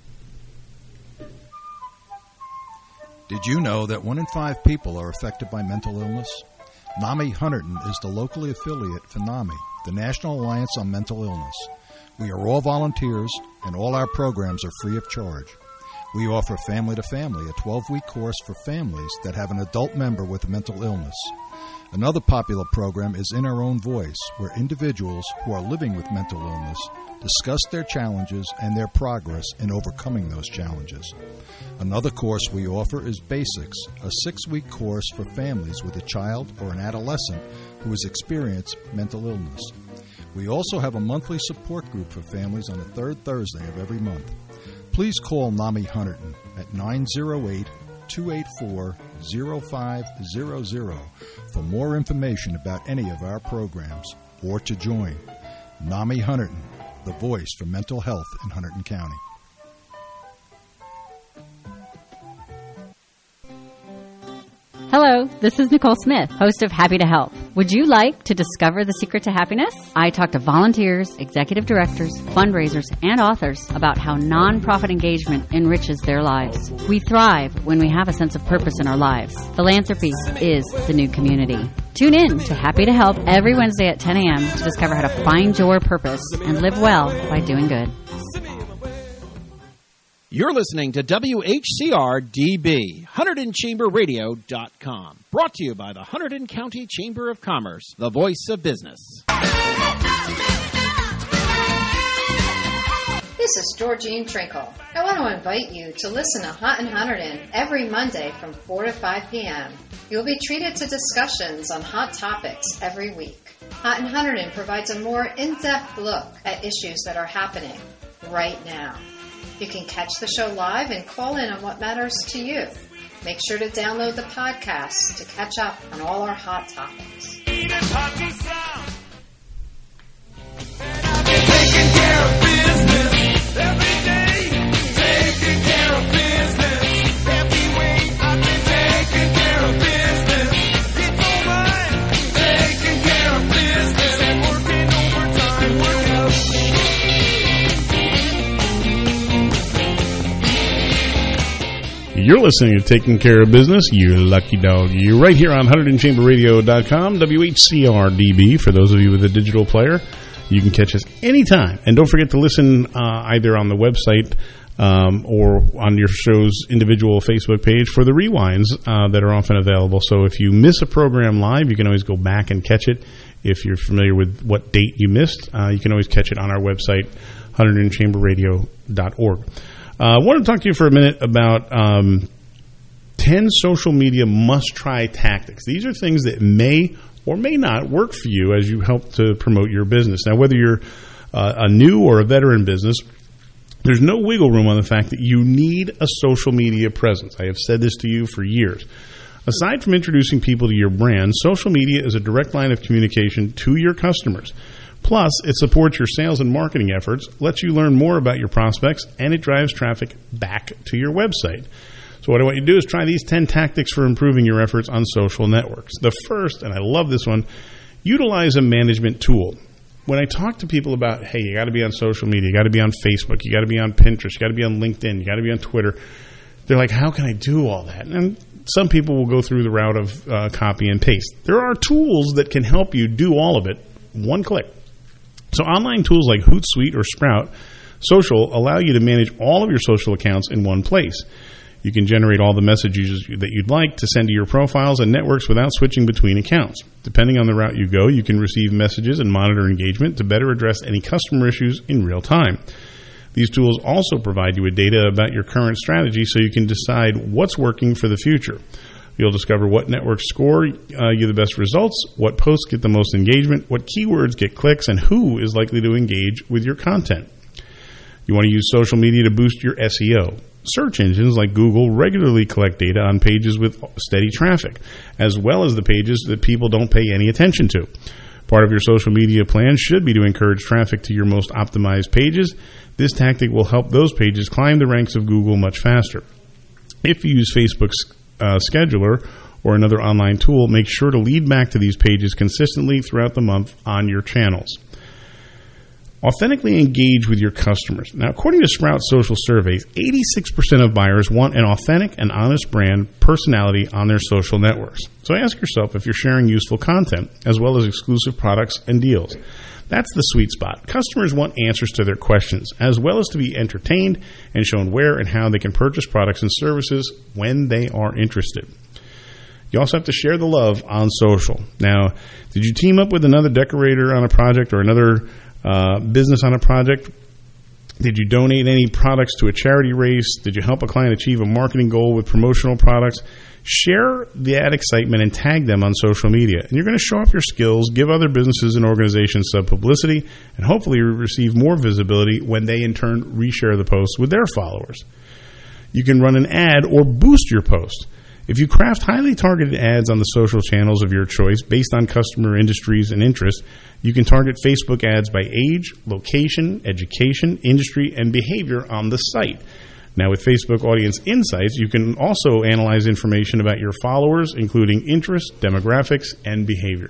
Did you know that one in five people are affected by mental illness? NAMI Hunterdon is the locally affiliate for NAMI, the National Alliance on Mental Illness. We are all volunteers, and all our programs are free of charge. We offer Family to Family, a twelve-week course for families that have an adult member with a mental illness. Another popular program is In Our Own Voice, where individuals who are living with mental illness discuss their challenges and their progress in overcoming those challenges. Another course we offer is Basics, a six-week course for families with a child or an adolescent who has experienced mental illness. We also have a monthly support group for families on the third Thursday of every month. Please call NAMI Hunterdon at nine oh eight, two eight four, oh five hundred for more information about any of our programs or to join. NAMI Hunterdon, the voice for mental health in Hunterdon County. Hello, this is Nicole Smith, host of Happy to Help. Would you like to discover the secret to happiness? I talk to volunteers, executive directors, fundraisers, and authors about how nonprofit engagement enriches their lives. We thrive when we have a sense of purpose in our lives. Philanthropy is the new community. Tune in to Happy to Help every Wednesday at ten a.m. to discover how to find your purpose and live well by doing good. You're listening to W H C R D B, Hunterdon Chamber Radio dot com. Brought to you by the Hunterdon County Chamber of Commerce, the voice of business. This is Georgine Trinkle. I want to invite you to listen to Hunt and Hunterdon every Monday from four to five p.m. You'll be treated to discussions on hot topics every week. Hunt and Hunterdon provides a more in-depth look at issues that are happening right now. You can catch the show live and call in on what matters to you. Make sure to download the podcast to catch up on all our hot topics. Taking care of business every day. Taking care of business every way. I've been taking care of business. It's all mine. Taking care of business and working overtime. Working out. You're listening to Taking Care of Business, you lucky dog. You're right here on Hunterdon Chamber Radio dot com, W H C R D B. For those of you with a digital player, you can catch us anytime. And don't forget to listen uh, either on the website um, or on your show's individual Facebook page for the rewinds uh, that are often available. So if you miss a program live, you can always go back and catch it. If you're familiar with what date you missed, uh, you can always catch it on our website, Hunterdon Chamber Radio dot org. Uh, I want to talk to you for a minute about um, ten social media must-try tactics. These are things that may or may not work for you as you help to promote your business. Now, whether you're uh, a new or a veteran business, there's no wiggle room on the fact that you need a social media presence. I have said this to you for years. Aside from introducing people to your brand, social media is a direct line of communication to your customers. Plus, it supports your sales and marketing efforts, lets you learn more about your prospects, and it drives traffic back to your website. So what I want you to do is try these ten tactics for improving your efforts on social networks. The first, and I love this one, utilize a management tool. When I talk to people about, hey, you got to be on social media, you got to be on Facebook, you got to be on Pinterest, you got to be on LinkedIn, you got to be on Twitter, they're like, how can I do all that? And some people will go through the route of uh, copy and paste. There are tools that can help you do all of it, one click. So online tools like Hootsuite or Sprout Social allow you to manage all of your social accounts in one place. You can generate all the messages that you'd like to send to your profiles and networks without switching between accounts. Depending on the route you go, you can receive messages and monitor engagement to better address any customer issues in real time. These tools also provide you with data about your current strategy so you can decide what's working for the future. You'll discover what networks score uh, you the best results, what posts get the most engagement, what keywords get clicks, and who is likely to engage with your content. You want to use social media to boost your S E O. Search engines like Google regularly collect data on pages with steady traffic, as well as the pages that people don't pay any attention to. Part of your social media plan should be to encourage traffic to your most optimized pages. This tactic will help those pages climb the ranks of Google much faster. If you use Facebook's uh, scheduler or another online tool, make sure to lead back to these pages consistently throughout the month on your channels. Authentically engage with your customers. Now, according to Sprout Social surveys, eighty-six percent of buyers want an authentic and honest brand personality on their social networks. So ask yourself if you're sharing useful content as well as exclusive products and deals. That's the sweet spot. Customers want answers to their questions as well as to be entertained and shown where and how they can purchase products and services when they are interested. You also have to share the love on social. Now, did you team up with another decorator on a project or another Uh, business on a project? Did you donate any products to a charity race? Did you help a client achieve a marketing goal with promotional products? Share that excitement and tag them on social media. And you're going to show off your skills, give other businesses and organizations some publicity, and hopefully receive more visibility when they in turn reshare the post with their followers. You can run an ad or boost your post. If you craft highly targeted ads on the social channels of your choice based on customer industries and interests, you can target Facebook ads by age, location, education, industry, and behavior on the site. Now, with Facebook Audience Insights, you can also analyze information about your followers, including interests, demographics, and behavior.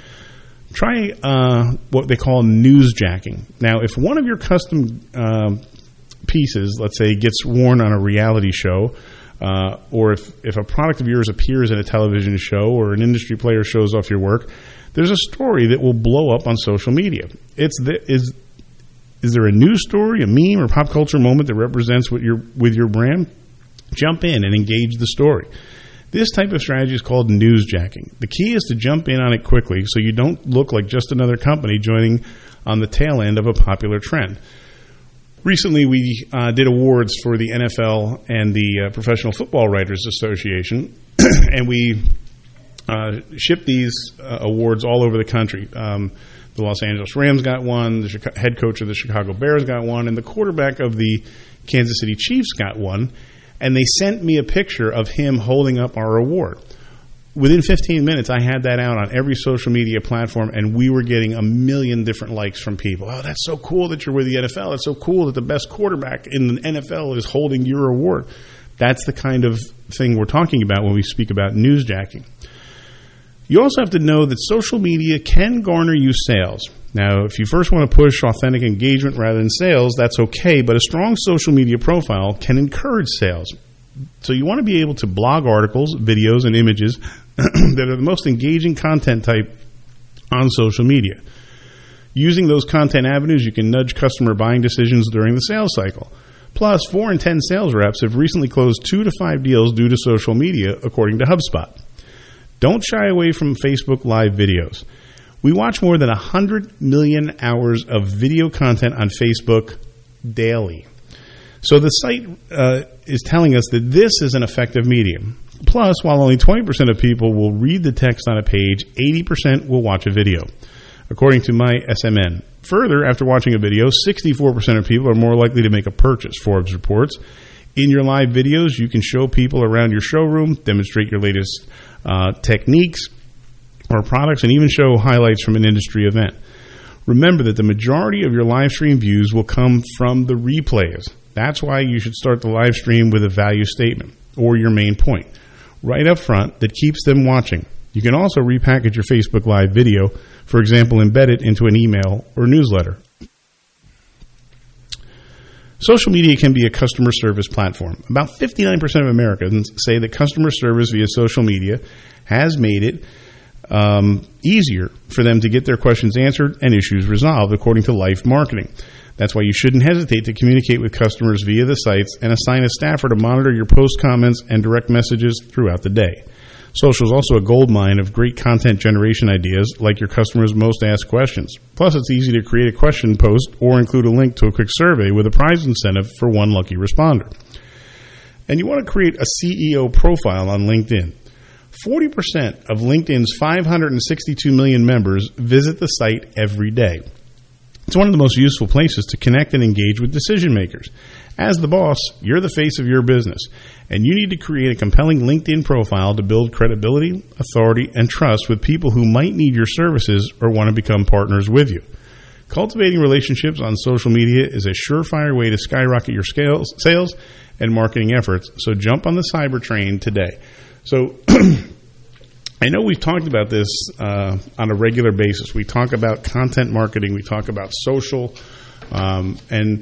Try uh, what they call newsjacking. Now, if one of your custom uh, pieces, let's say, gets worn on a reality show, Uh, or if, if a product of yours appears in a television show or an industry player shows off your work, there's a story that will blow up on social media. It's the, is is there a news story, a meme, or pop culture moment that represents what you're, with your brand? Jump in and engage the story. This type of strategy is called newsjacking. The key is to jump in on it quickly so you don't look like just another company joining on the tail end of a popular trend. Recently, we uh, did awards for the N F L and the uh, Professional Football Writers Association, and we uh, shipped these uh, awards all over the country. Um, the Los Angeles Rams got one, the Chicago, head coach of the Chicago Bears got one, and the quarterback of the Kansas City Chiefs got one, and they sent me a picture of him holding up our award. Within fifteen minutes, I had that out on every social media platform, and we were getting a million different likes from people. Oh, that's so cool that you're with the N F L. It's so cool that the best quarterback in the N F L is holding your award. That's the kind of thing we're talking about when we speak about newsjacking. You also have to know that social media can garner you sales. Now, if you first want to push authentic engagement rather than sales, that's okay, but a strong social media profile can encourage sales. So you want to be able to blog articles, videos, and images that are the most engaging content type on social media. Using those content avenues, you can nudge customer buying decisions during the sales cycle. Plus, four in ten sales reps have recently closed two to five deals due to social media, according to HubSpot. Don't shy away from Facebook Live videos. We watch more than one hundred million hours of video content on Facebook daily. So the site uh, is telling us that this is an effective medium. Plus, while only twenty percent of people will read the text on a page, eighty percent will watch a video, according to my S M N. Further, after watching a video, sixty-four percent of people are more likely to make a purchase, Forbes reports. In your live videos, you can show people around your showroom, demonstrate your latest uh, techniques or products, and even show highlights from an industry event. Remember that the majority of your live stream views will come from the replays. That's why you should start the live stream with a value statement or your main point right up front that keeps them watching. You can also repackage your Facebook Live video, for example, embed it into an email or newsletter. Social media can be a customer service platform. About fifty-nine percent of Americans say that customer service via social media has made it um, easier for them to get their questions answered and issues resolved, according to Life Marketing. That's why you shouldn't hesitate to communicate with customers via the sites and assign a staffer to monitor your post comments and direct messages throughout the day. Social is also a goldmine of great content generation ideas like your customers' most asked questions. Plus, it's easy to create a question post or include a link to a quick survey with a prize incentive for one lucky responder. And you want to create a C E O profile on LinkedIn. forty percent of LinkedIn's five hundred sixty-two million members visit the site every day. It's one of the most useful places to connect and engage with decision makers. As the boss, you're the face of your business, and you need to create a compelling LinkedIn profile to build credibility, authority, and trust with people who might need your services or want to become partners with you. Cultivating relationships on social media is a surefire way to skyrocket your scales, sales and marketing efforts, so jump on the cyber train today. So I know we've talked about this uh, on a regular basis. We talk about content marketing. We talk about social um, and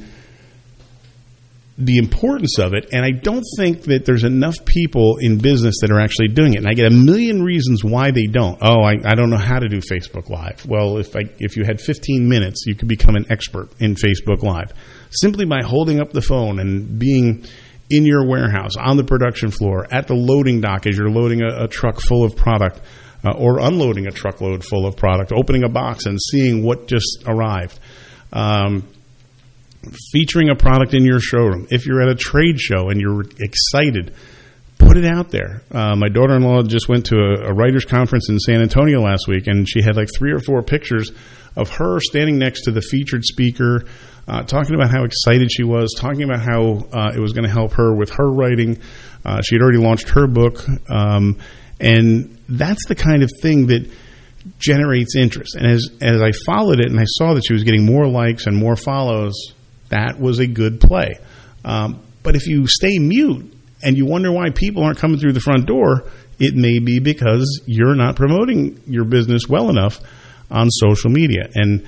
the importance of it. And I don't think that there's enough people in business that are actually doing it. And I get a million reasons why they don't. Oh, I, I don't know how to do Facebook Live. Well, if I, if you had fifteen minutes, you could become an expert in Facebook Live simply by holding up the phone and being in your warehouse, on the production floor, at the loading dock as you're loading a, a truck full of product uh, or unloading a truckload full of product, opening a box and seeing what just arrived. Um, featuring a product in your showroom. If you're at a trade show and you're excited, put it out there. Uh, my daughter-in-law just went to a, a writers' conference in San Antonio last week, and she had like three or four pictures of her standing next to the featured speaker, Uh, talking about how excited she was, talking about how uh, it was going to help her with her writing. Uh, she had already launched her book. Um, and that's the kind of thing that generates interest. And as, as I followed it and I saw that she was getting more likes and more follows, that was a good play. Um, but if you stay mute and you wonder why people aren't coming through the front door, it may be because you're not promoting your business well enough on social media. And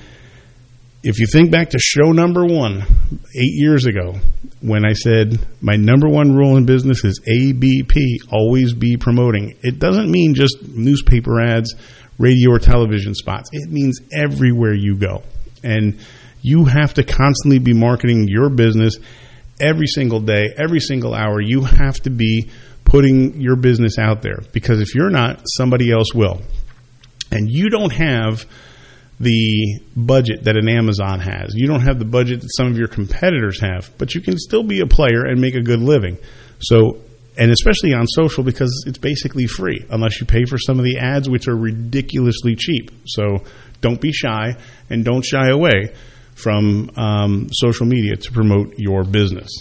if you think back to show number one, eight years ago, when I said my number one rule in business is A B P, always be promoting. It doesn't mean just newspaper ads, radio or television spots. It means everywhere you go. And you have to constantly be marketing your business every single day, every single hour. You have to be putting your business out there, because if you're not, somebody else will. And you don't have the budget that an Amazon has. You don't have the budget that some of your competitors have, but you can still be a player and make a good living. So, and especially on social, because it's basically free unless you pay for some of the ads, which are ridiculously cheap. So don't be shy and don't shy away from um, social media to promote your business.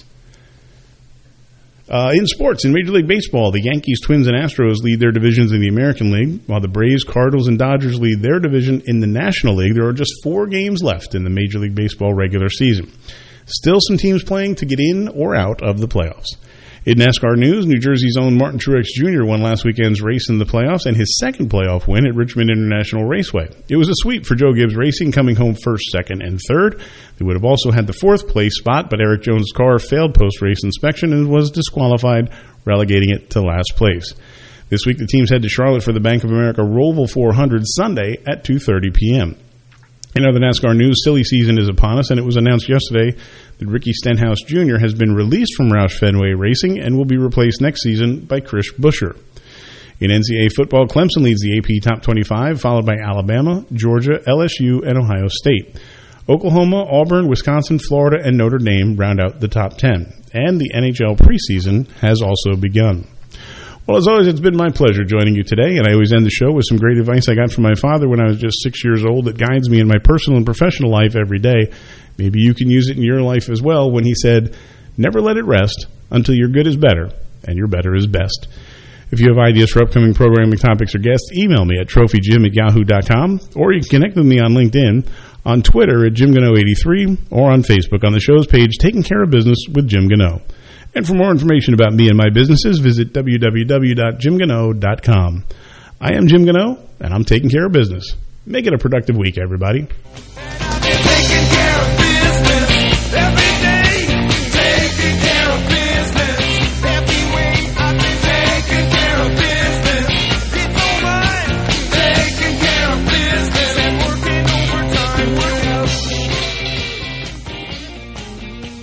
Uh, in sports, in Major League Baseball, the Yankees, Twins, and Astros lead their divisions in the American League, while the Braves, Cardinals, and Dodgers lead their division in the National League. There are just four games left in the Major League Baseball regular season. Still some teams playing to get in or out of the playoffs. In NASCAR news, New Jersey's own Martin Truex Junior won last weekend's race in the playoffs and his second playoff win at Richmond International Raceway. It was a sweep for Joe Gibbs Racing, coming home first, second, and third. They would have also had the fourth place spot, but Eric Jones' car failed post-race inspection and was disqualified, relegating it to last place. This week, the teams head to Charlotte for the Bank of America Roval four hundred Sunday at two thirty p.m. In other NASCAR news, silly season is upon us, and it was announced yesterday that Ricky Stenhouse Junior has been released from Roush Fenway Racing and will be replaced next season by Chris Buescher. In N C double A football, Clemson leads the A P Top twenty-five, followed by Alabama, Georgia, L S U, and Ohio State. Oklahoma, Auburn, Wisconsin, Florida, and Notre Dame round out the top ten. And the N H L preseason has also begun. Well, as always, it's been my pleasure joining you today, and I always end the show with some great advice I got from my father when I was just six years old that guides me in my personal and professional life every day. Maybe you can use it in your life as well, when he said, never let it rest until your good is better and your better is best. If you have ideas for upcoming programming topics or guests, email me at trophyjim at yahoo dot com, or you can connect with me on LinkedIn, on Twitter at Jim Gano eighty-three, or on Facebook on the show's page, Taking Care of Business with Jim Gano. And for more information about me and my businesses, visit w w w dot jim gano dot com. I am Jim Gano, and I'm taking care of business. Make it a productive week, everybody. Taking care of business every day. Taking care of business every way. I've been taking care of business. It's all right. Taking care of business and working overtime. Work out.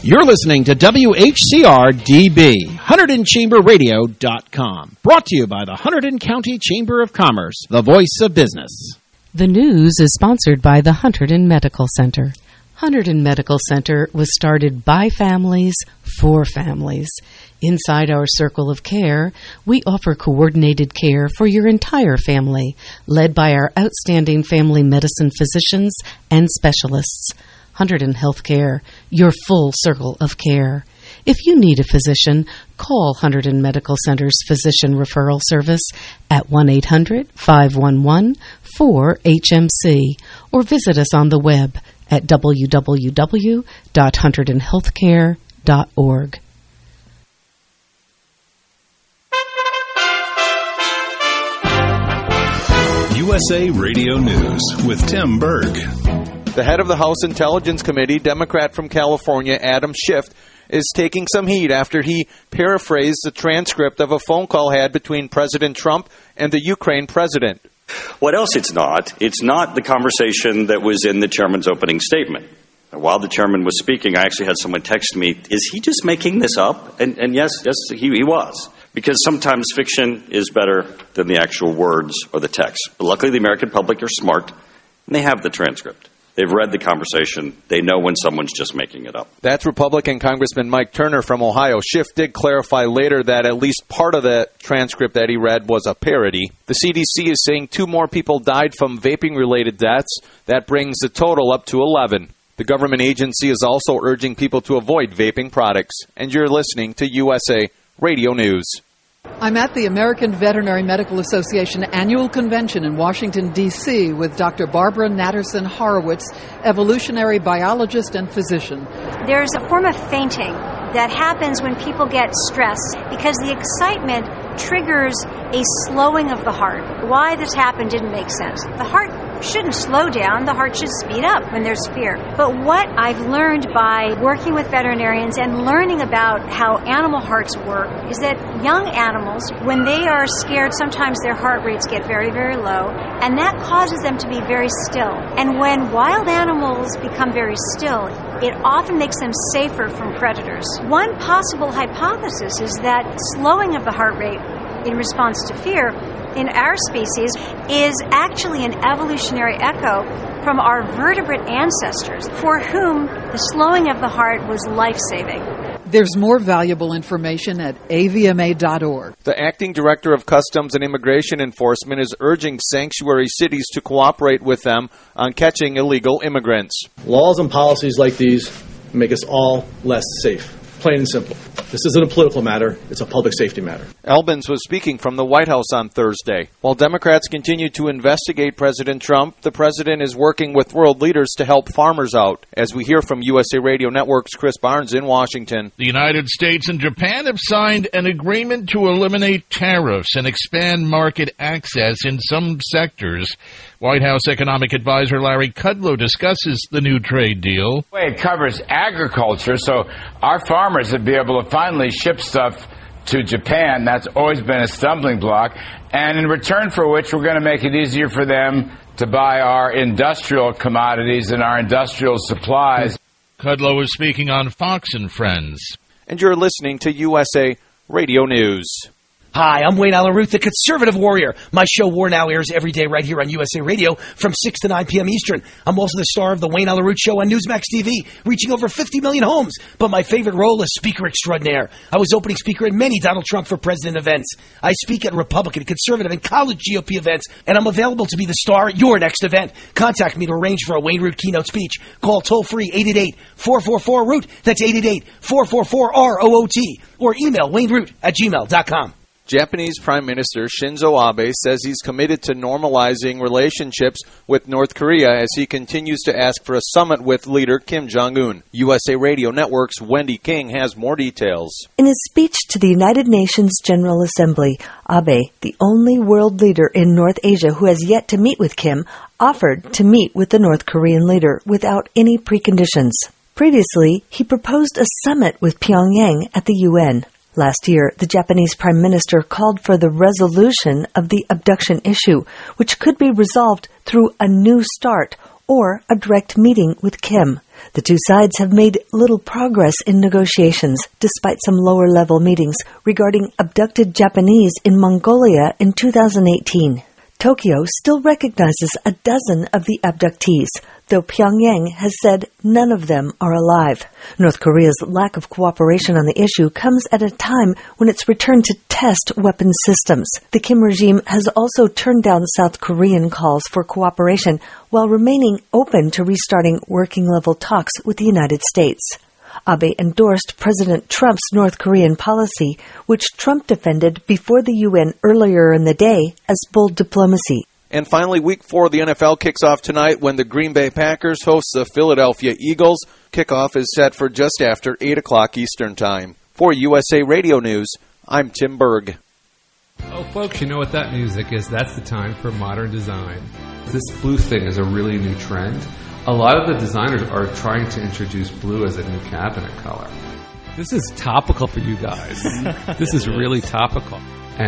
You're listening to W H C R D B, Hunterdon Chamber Radio dot com. Brought to you by the Hunterdon County Chamber of Commerce, the voice of business. The news is sponsored by the Hunterdon Medical Center. Hunterdon Medical Center was started by families for families. Inside our circle of care, we offer coordinated care for your entire family, led by our outstanding family medicine physicians and specialists. Hunterdon Healthcare, your full circle of care. If you need a physician, call Hunterdon Medical Center's Physician Referral Service at one eight hundred, five one one, four H M C or visit us on the web at w w w dot hunterdon healthcare dot org. U S A Radio News with Tim Berg. The head of the House Intelligence Committee, Democrat from California, Adam Schiff, is taking some heat after he paraphrased the transcript of a phone call had between President Trump and the Ukraine president. What else it's not? It's not the conversation that was in the chairman's opening statement. While the chairman was speaking, I actually had someone text me, is he just making this up? And, and yes, yes, he, he was. Because sometimes fiction is better than the actual words or the text. But luckily, the American public are smart, and they have the transcript. They've read the conversation. They know when someone's just making it up. That's Republican Congressman Mike Turner from Ohio. Schiff did clarify later that at least part of the transcript that he read was a parody. The C D C is saying two more people died from vaping-related deaths. That brings the total up to eleven. The government agency is also urging people to avoid vaping products. And you're listening to U S A Radio News. I'm at the American Veterinary Medical Association annual convention in Washington, D C with Doctor Barbara Natterson Horowitz, evolutionary biologist and physician. There's a form of fainting that happens when people get stressed because the excitement triggers a slowing of the heart. Why this happened didn't make sense. The heart shouldn't slow down. The heart should speed up when there's fear. But what I've learned by working with veterinarians and learning about how animal hearts work is that young animals, when they are scared, sometimes their heart rates get very, very low, and that causes them to be very still. And when wild animals become very still, it often makes them safer from predators. One possible hypothesis is that slowing of the heart rate in response to fear in our species is actually an evolutionary echo from our vertebrate ancestors for whom the slowing of the heart was life-saving. There's more valuable information at A V M A dot org. The acting director of Customs and Immigration Enforcement is urging sanctuary cities to cooperate with them on catching illegal immigrants. Laws and policies like these make us all less safe. Plain and simple. This isn't a political matter. It's a public safety matter. Albans was speaking from the White House on Thursday. While Democrats continue to investigate President Trump, the president is working with world leaders to help farmers out. As we hear from U S A Radio Network's Chris Barnes in Washington. The United States and Japan have signed an agreement to eliminate tariffs and expand market access in some sectors. White House economic advisor Larry Kudlow discusses the new trade deal. It covers agriculture, so our farmers would be able to finally ship stuff to Japan. That's always been a stumbling block. And in return for which, we're going to make it easier for them to buy our industrial commodities and our industrial supplies. Kudlow is speaking on Fox and Friends. And you're listening to U S A Radio News. Hi, I'm Wayne Allen Root, the Conservative Warrior. My show War Now airs every day right here on U S A Radio from six to nine p.m. Eastern. I'm also the star of the Wayne Allen Root Show on Newsmax T V, reaching over fifty million homes. But my favorite role is Speaker Extraordinaire. I was opening speaker at many Donald Trump for President events. I speak at Republican, Conservative, and college G O P events, and I'm available to be the star at your next event. Contact me to arrange for a Wayne Root keynote speech. Call toll-free eight eight eight, four four four, root. That's eight eight eight, four four four, R O O T. Or email wayneroot at gmail dot com. Japanese Prime Minister Shinzo Abe says he's committed to normalizing relationships with North Korea as he continues to ask for a summit with leader Kim Jong-un. U S A Radio Network's Wendy King has more details. In his speech to the United Nations General Assembly, Abe, the only world leader in North Asia who has yet to meet with Kim, offered to meet with the North Korean leader without any preconditions. Previously, he proposed a summit with Pyongyang at the U N. Last year, the Japanese Prime Minister called for the resolution of the abduction issue, which could be resolved through a new start or a direct meeting with Kim. The two sides have made little progress in negotiations, despite some lower-level meetings regarding abducted Japanese in Mongolia in two thousand eighteen. Tokyo still recognizes a dozen of the abductees, though Pyongyang has said none of them are alive. North Korea's lack of cooperation on the issue comes at a time when it's returned to test weapons systems. The Kim regime has also turned down South Korean calls for cooperation while remaining open to restarting working-level talks with the United States. Abe endorsed President Trump's North Korean policy, which Trump defended before the U N earlier in the day as bold diplomacy. And finally, week four of the N F L kicks off tonight when the Green Bay Packers host the Philadelphia Eagles. Kickoff is set for just after eight o'clock Eastern Time. For U S A Radio News, I'm Tim Berg. Oh, folks, you know what that music is. That's the time for modern design. This blue thing is a really new trend. A lot of the designers are trying to introduce blue as a new cabinet color. This is topical for you guys. This is really topical.